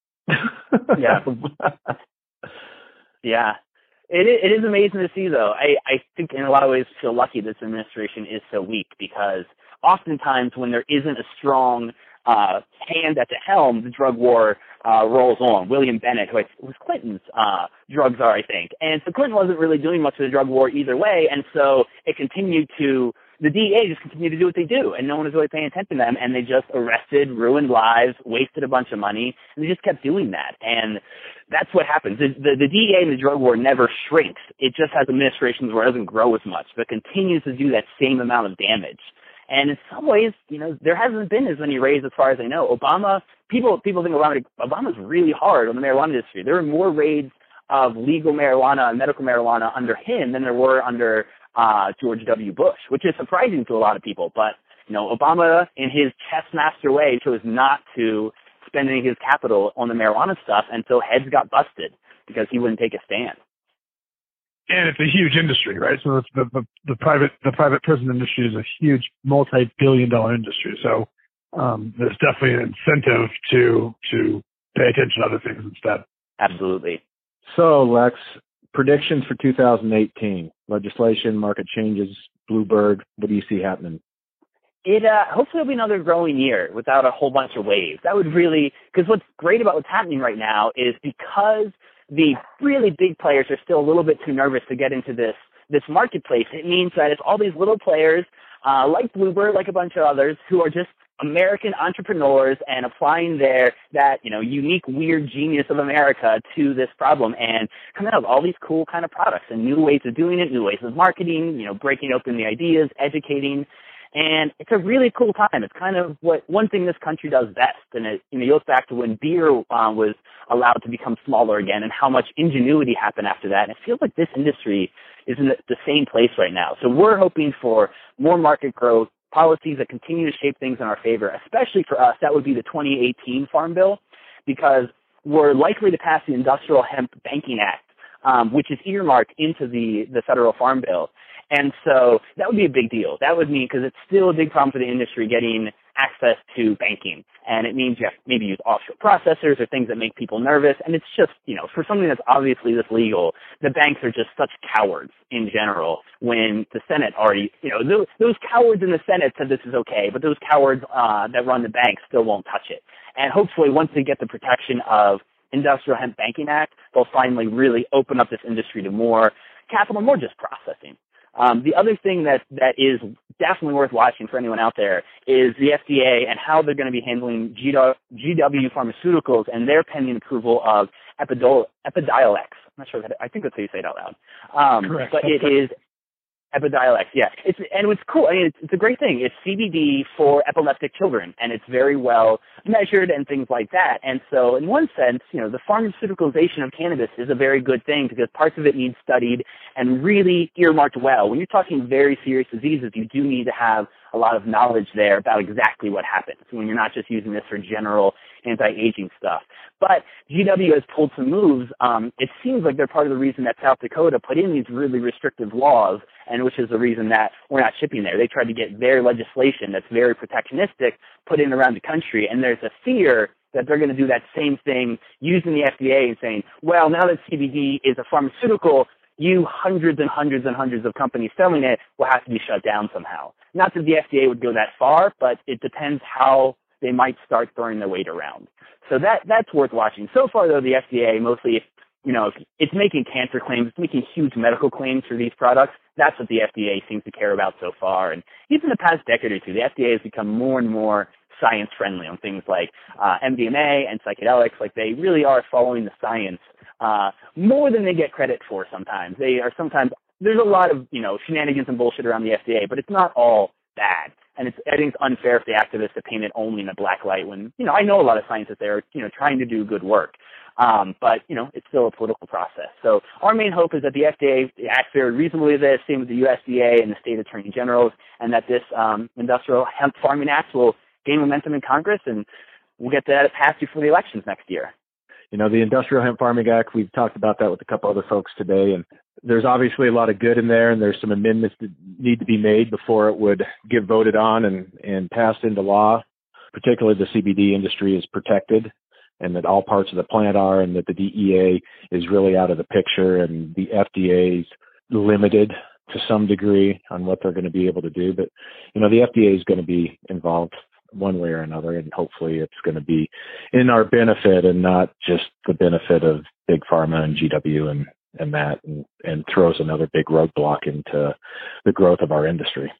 Yeah. Yeah. It is, it is amazing to see, though. I, I think in a lot of ways feel lucky this administration is so weak, because oftentimes when there isn't a strong uh, hand at the helm, the drug war uh, rolls on. William Bennett, who was Clinton's uh, drug czar, I think. And so Clinton wasn't really doing much of the drug war either way, and so it continued to, the D E A just continued to do what they do, and no one was really paying attention to them, and they just arrested, ruined lives, wasted a bunch of money, and they just kept doing that. And that's what happens. The, the, the D E A and the drug war never shrinks. It just has administrations where it doesn't grow as much, but continues to do that same amount of damage. And in some ways, you know, there hasn't been as many raids as far as I know. Obama, people people think Obama, Obama's really hard on the marijuana industry. There were more raids of legal marijuana and medical marijuana under him than there were under uh, George W. Bush, which is surprising to a lot of people. But, you know, Obama, in his chess master way, chose not to spend any of his capital on the marijuana stuff until heads got busted because he wouldn't take a stand. And it's a huge industry, right? So it's the, the the private the private prison industry is a huge multi-billion dollar industry. So um, there's definitely an incentive to to pay attention to other things instead. Absolutely. So Lex, predictions for two thousand eighteen: legislation, market changes, Bluebird. What do you see happening? It uh, hopefully it'll be another growing year without a whole bunch of waves. That would really, because what's great about what's happening right now is because the really big players are still a little bit too nervous to get into this this marketplace. It means that it's all these little players, uh, like Bluebird, like a bunch of others, who are just American entrepreneurs and applying their that you know unique, weird genius of America to this problem, and coming out with all these cool kind of products and new ways of doing it, new ways of marketing, you know, breaking open the ideas, educating. And it's a really cool time. It's kind of what one thing this country does best. And it, you know, it goes back to when beer uh, was allowed to become smaller again and how much ingenuity happened after that. And it feels like this industry is in the, the same place right now. So we're hoping for more market growth, policies that continue to shape things in our favor, especially for us. That would be the twenty eighteen Farm Bill, because we're likely to pass the Industrial Hemp Banking Act um, which is earmarked into the, the federal farm bill. And so that would be a big deal. That would mean, because it's still a big problem for the industry getting access to banking. And it means you have to maybe use offshore processors or things that make people nervous. And it's just, you know, for something that's obviously this legal, the banks are just such cowards in general when the Senate already, you know, those, those cowards in the Senate said this is okay, but those cowards uh, that run the banks still won't touch it. And hopefully once they get the protection of Industrial Hemp Banking Act, they'll finally really open up this industry to more capital, more just processing. Um, the other thing that, that is definitely worth watching for anyone out there is the F D A and how they're going to be handling G W Pharmaceuticals and their pending approval of Epidol- Epidiolex. I'm not sure, that, I think that's how you say it out loud. Um, Correct. But it is Epidiolex, yeah. It's, and it's cool. I mean, it's, it's a great thing. It's C B D for epileptic children, and it's very well measured and things like that. And so in one sense, you know, the pharmaceuticalization of cannabis is a very good thing because parts of it need studied and really earmarked well. When you're talking very serious diseases, you do need to have a lot of knowledge there about exactly what happens when you're not just using this for general anti-aging stuff. But G W has pulled some moves. Um, it seems like they're part of the reason that South Dakota put in these really restrictive laws, and which is the reason that we're not shipping there. They tried to get their legislation that's very protectionistic put in around the country, and there's a fear that they're going to do that same thing using the F D A and saying, well, now that C B D is a pharmaceutical, you hundreds and hundreds and hundreds of companies selling it will have to be shut down somehow. Not that the F D A would go that far, but it depends how they might start throwing their weight around. So that that's worth watching. So far, though, the F D A mostly, you know, it's making cancer claims, it's making huge medical claims for these products. That's what the F D A seems to care about so far. And even the past decade or two, the F D A has become more and more science-friendly on things like uh, M D M A and psychedelics. Like, they really are following the science uh, more than they get credit for sometimes. They are sometimes, there's a lot of, you know, shenanigans and bullshit around the F D A, but it's not all bad. And it's, I think it's unfair for the activists to paint it only in a black light when, you know, I know a lot of scientists there, you know, trying to do good work. Um, but, you know, it's still a political process. So our main hope is that the F D A acts very reasonably with this, same with the U S D A and the state attorney generals, and that this um, Industrial Hemp Farming Act will gain momentum in Congress, and we'll get that passed before the elections next year. You know, the Industrial Hemp Farming Act, we've talked about that with a couple other folks today, and there's obviously a lot of good in there, and there's some amendments that need to be made before it would get voted on and, and passed into law. Particularly the C B D industry is protected, and that all parts of the plant are, and that the D E A is really out of the picture, and the F D A's limited to some degree on what they're going to be able to do. But, you know, the F D A is going to be involved one way or another, and hopefully it's going to be in our benefit and not just the benefit of Big Pharma and G W and, and that, and, and throws another big roadblock into the growth of our industry.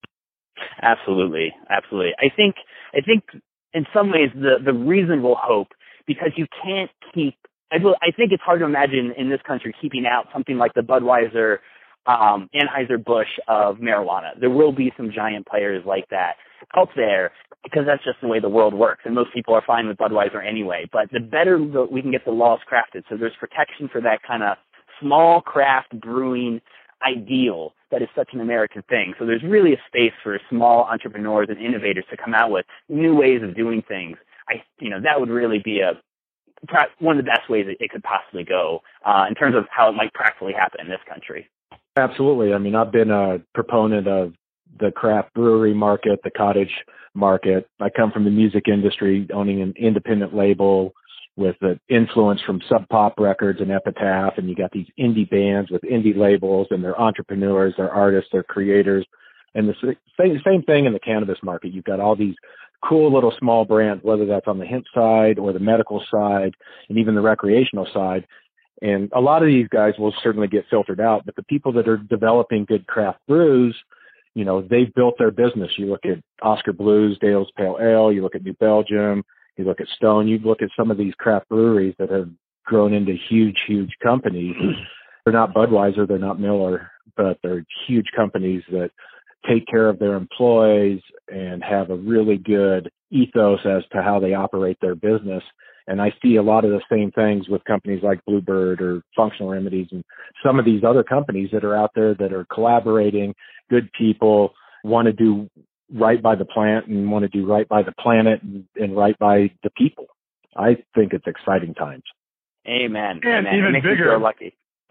Absolutely. Absolutely. I think, I think in some ways the, the reasonable hope, because you can't keep, I, I think it's hard to imagine in this country keeping out something like the Budweiser, um, Anheuser-Busch of marijuana. There will be some giant players like that out there, because that's just the way the world works, and most people are fine with Budweiser anyway. But the better the, we can get the laws crafted, so there's protection for that kind of small craft brewing ideal that is such an American thing. So there's really a space for small entrepreneurs and innovators to come out with new ways of doing things. I, you know, that would really be a one of the best ways it could possibly go uh, in terms of how it might practically happen in this country. Absolutely. I mean, I've been a proponent of the craft brewery market, the cottage market. I come from the music industry, owning an independent label with the influence from Sub Pop Records and Epitaph, and you got these indie bands with indie labels, and they're entrepreneurs, they're artists, they're creators. And the same, same thing in the cannabis market. You've got all these cool little small brands, whether that's on the hemp side or the medical side and even the recreational side. And a lot of these guys will certainly get filtered out, but the people that are developing good craft brews, you know, they've built their business. You look at Oscar Blues, Dale's Pale Ale, you look at New Belgium, you look at Stone, you look at some of these craft breweries that have grown into huge, huge companies. They're not Budweiser, they're not Miller, but they're huge companies that take care of their employees and have a really good ethos as to how they operate their business. And I see a lot of the same things with companies like Bluebird or Functional Remedies and some of these other companies that are out there that are collaborating, good people, want to do right by the plant and want to do right by the planet and, and right by the people. I think it's exciting times. Amen. And Amen. even it makes bigger. me feel lucky.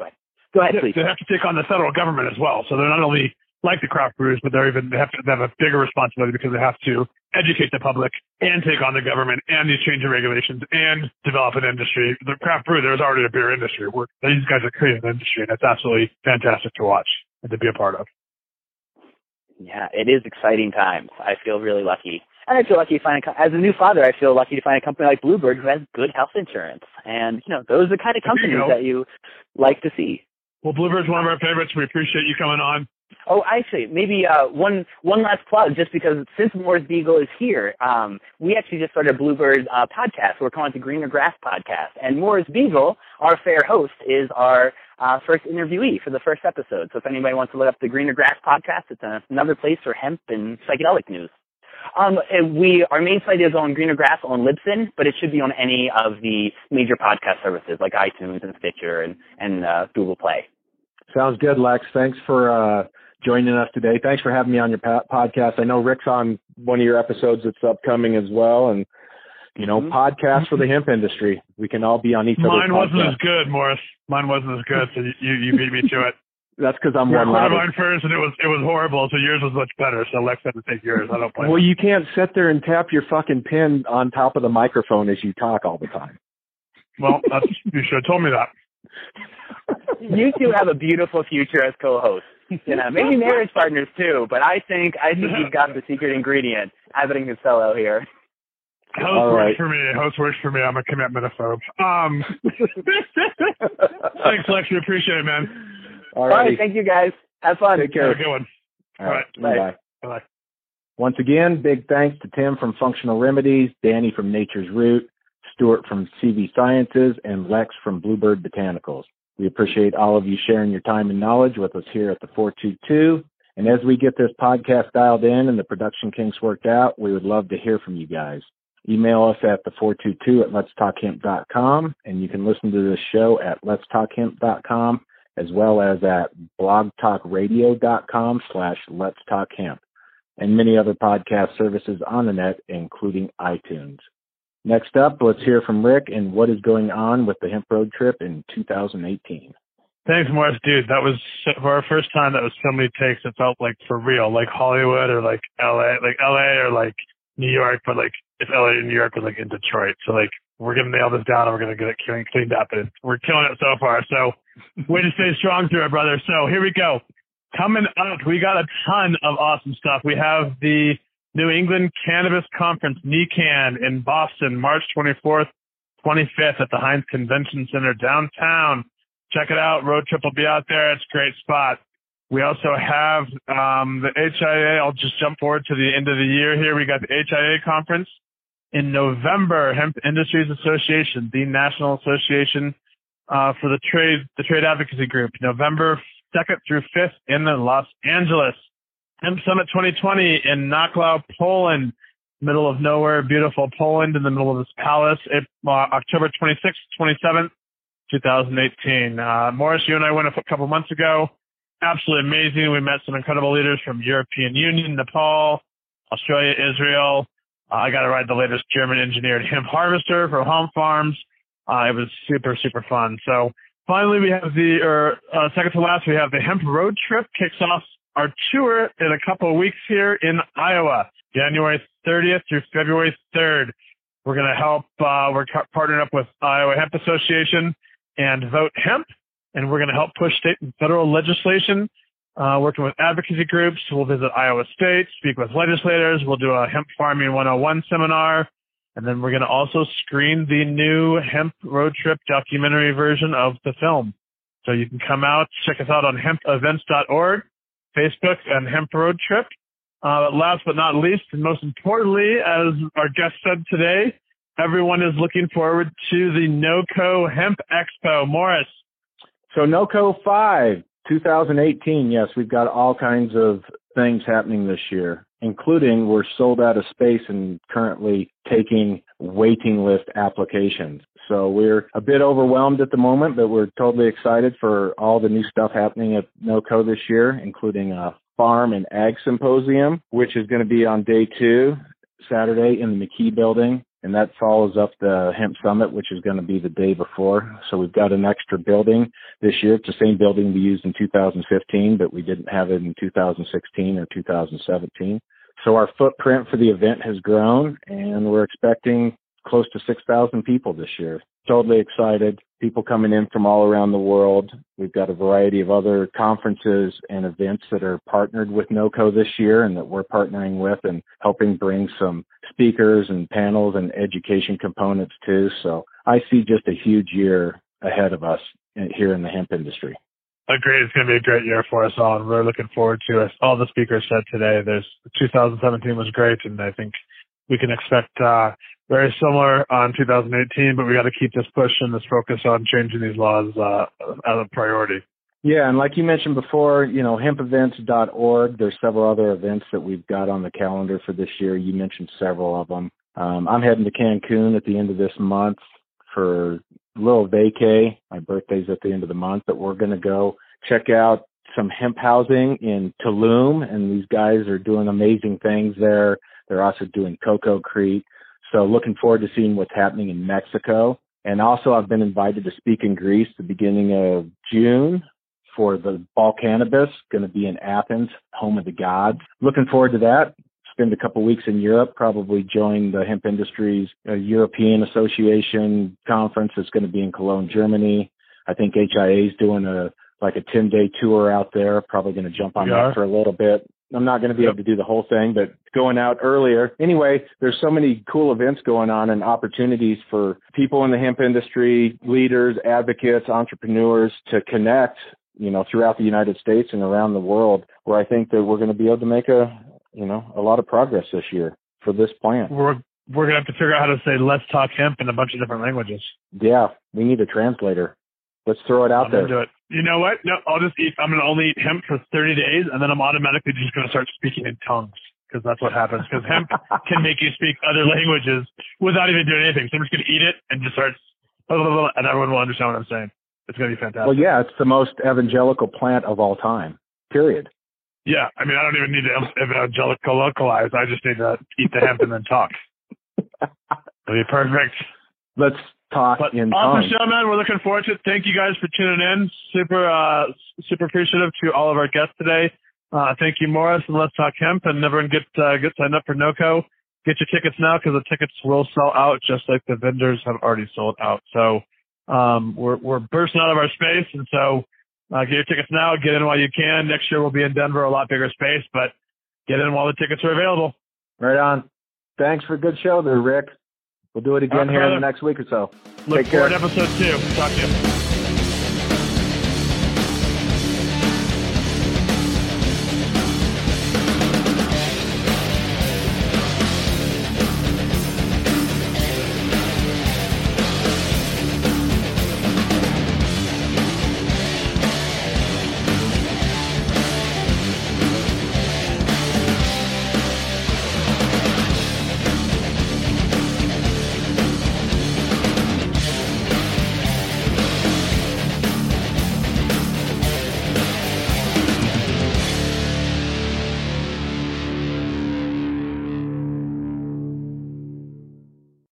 Go ahead, please. They have to take on the federal government as well. So they're not only like the craft brewers, but they're even they have to they have a bigger responsibility because they have to educate the public and take on the government and these changing regulations and develop an industry. The craft brewer, there's already a beer industry. We're, these guys are creating an industry, and it's absolutely fantastic to watch and to be a part of. Yeah, it is exciting times. I feel really lucky. And I feel lucky to find, a, as a new father, I feel lucky to find a company like Bluebird who has good health insurance. And, you know, those are the kind of companies you that you like to see. Well, Bluebird's one of our favorites. We appreciate you coming on. Oh, actually, maybe uh, one one last plug, just because since Morris Beagle is here, um, we actually just started a Bluebird uh, podcast. We're calling it the Greener Grass Podcast. And Morris Beagle, our fair host, is our uh, first interviewee for the first episode. So if anybody wants to look up the Greener Grass Podcast, it's another place for hemp and psychedelic news. Um, we our main site is on Greener Grass on Libsyn, but it should be on any of the major podcast services like iTunes and Stitcher and, and uh, Google Play. Sounds good, Lex. Thanks for uh, joining us today. Thanks for having me on your po- podcast. I know Rick's on one of your episodes that's upcoming as well. And, you know, mm-hmm. podcasts for the hemp industry. We can all be on each other's Mine wasn't podcasts. as good, Morris. Mine wasn't as good, so you, you beat me to it. That's because I'm We're one louder. mine first, and it was it was horrible, so yours was much better. So Lex had to take yours. I don't blame Well, you. you can't sit there and tap your fucking pen on top of the microphone as you talk all the time. Well, that's, you should have told me that. You two have a beautiful future as co-hosts. You know, maybe marriage partners too, but I think I think you've got the secret ingredient, Abbott and Costello here. Host All works right. for me. Host works for me. I'm a commitment-ophobe. Um, thanks, Lex. We appreciate it, man. All All right. right, thank you guys. Have fun. Take care. Have a good one. All All right. right. Bye. Bye. Once again, big thanks to Tim from Functional Remedies, Danny from Nature's Root, Stuart from C V Sciences, and Lex from Bluebird Botanicals. We appreciate all of you sharing your time and knowledge with us here at the four two two. And as we get this podcast dialed in and the production kinks worked out, we would love to hear from you guys. Email us at the four two two at lets talk hemp dot com, and you can listen to this show at lets talk hemp dot com as well as at blogtalkradio dot com slash lets talk hemp, and many other podcast services on the net, including iTunes. Next up, let's hear from Rick and what is going on with the hemp road trip in two thousand eighteen. Thanks, Morris. Dude, that was, for our first time, that was so many takes. It felt like for real, like Hollywood or like L A, like L A or like New York, but like if L A and New York was like in Detroit. So like, we're going to nail this down and we're going to get it cleaned up, and we're killing it so far. So way to stay strong through it, brother. So here we go. Coming up, we got a ton of awesome stuff. We have the New England Cannabis Conference, NECAN, in Boston, March twenty-fourth, twenty-fifth at the Heinz Convention Center downtown. Check it out. Road trip will be out there. It's a great spot. We also have um, the H I A. I'll just jump forward to the end of the year here. We got the H I A conference in November, Hemp Industries Association, the national association uh, for the trade, the trade advocacy group, November second through fifth in Los Angeles. Hemp Summit twenty twenty in Naklau, Poland, middle of nowhere, beautiful Poland, in the middle of this palace, it, uh, October twenty-sixth, twenty-seventh, twenty eighteen. Uh, Morris, you and I went a couple months ago. Absolutely amazing. We met some incredible leaders from European Union, Nepal, Australia, Israel. Uh, I got to ride the latest German-engineered hemp harvester for home farms. Uh, it was super, super fun. So finally, we have the, or uh, second to last, we have the Hemp Road Trip kicks off our tour in a couple of weeks here in Iowa, January thirtieth through February third. We're going to help, uh, we're partnering up with Iowa Hemp Association and Vote Hemp, and we're going to help push state and federal legislation, uh, working with advocacy groups. We'll visit Iowa State, speak with legislators. We'll do a Hemp Farming one oh one seminar, and then we're going to also screen the new Hemp Road Trip documentary version of the film. So you can come out, check us out on hemp events dot org. Facebook and Hemp Road Trip. Uh, last but not least, and most importantly, as our guest said today, everyone is looking forward to the NOCO Hemp Expo. Morris. So NOCO five, twenty eighteen, yes, we've got all kinds of things happening this year, including we're sold out of space and currently taking waiting list applications. So we're a bit overwhelmed at the moment, but we're totally excited for all the new stuff happening at NOCO this year, including a farm and ag symposium, which is going to be on day two, Saturday in the McKee building. and that follows up the Hemp Summit, which is going to be the day before. So we've got an extra building this year. It's the same building we used in two thousand fifteen, but we didn't have it in two thousand sixteen or two thousand seventeen. So our footprint for the event has grown, and we're expecting close to six thousand people this year. Totally excited. People coming in from all around the world. We've got a variety of other conferences and events that are partnered with NOCO this year and that we're partnering with and helping bring some speakers and panels and education components too. So I see just a huge year ahead of us here in the hemp industry. Agreed. It's going to be a great year for us all, and we're looking forward to it. All the speakers said today, there's two thousand seventeen was great, and I think we can expect uh, very similar on two thousand eighteen, but we got to keep this push and this focus on changing these laws uh, as a priority. Yeah, and like you mentioned before, you know, hemp events dot org, there's several other events that we've got on the calendar for this year. You mentioned several of them. Um, I'm heading to Cancun at the end of this month for a little vacay. My birthday's at the end of the month, but we're going to go check out some hemp housing in Tulum, and these guys are doing amazing things there. They're also doing Cocoa Creek. So looking forward to seeing what's happening in Mexico. And also I've been invited to speak in Greece the beginning of June for the Ball Cannabis, going to be in Athens, home of the gods. Looking forward to that. Spend a couple weeks in Europe, probably join the Hemp Industries uh, European Association conference. It's going to be in Cologne, Germany. I think H I A is doing a like a ten-day tour out there. Probably going to jump on that for a little bit. I'm not going to be yep. able to do the whole thing, but going out earlier. Anyway, there's so many cool events going on and opportunities for people in the hemp industry, leaders, advocates, entrepreneurs to connect, you know, throughout the United States and around the world, where I think that we're going to be able to make a, you know, a lot of progress this year for this plan. We're we're going to have to figure out how to say "let's talk hemp" in a bunch of different languages. Yeah, we need a translator. Let's throw it out I'm there. Gonna do it. You know what? No, I'll just eat. I'm going to only eat hemp for thirty days, and then I'm automatically just going to start speaking in tongues, because that's what happens. Because hemp can make you speak other languages without even doing anything. So I'm just going to eat it and just start, blah, blah, blah, and everyone will understand what I'm saying. It's going to be fantastic. Well, yeah, it's the most evangelical plant of all time, period. Yeah, I mean, I don't even need to evangelical localize. I just need to eat the hemp and then talk. It'll be perfect. Let's talk but in awesome tongues. show, man. We're looking forward to it. Thank you guys for tuning in. Super, uh, super appreciative to all of our guests today. Uh, thank you, Morris, and Let's Talk Hemp. And everyone get uh, get signed up for NOCO. Get your tickets now, because the tickets will sell out just like the vendors have already sold out. So um, we're we're bursting out of our space, and so uh, get your tickets now. Get in while you can. Next year we'll be in Denver, a lot bigger space, but get in while the tickets are available. Right on. Thanks for a good show there, Rick. We'll do it again right, here brother. in the next week or so. Look Take forward care. to episode two. Talk to you.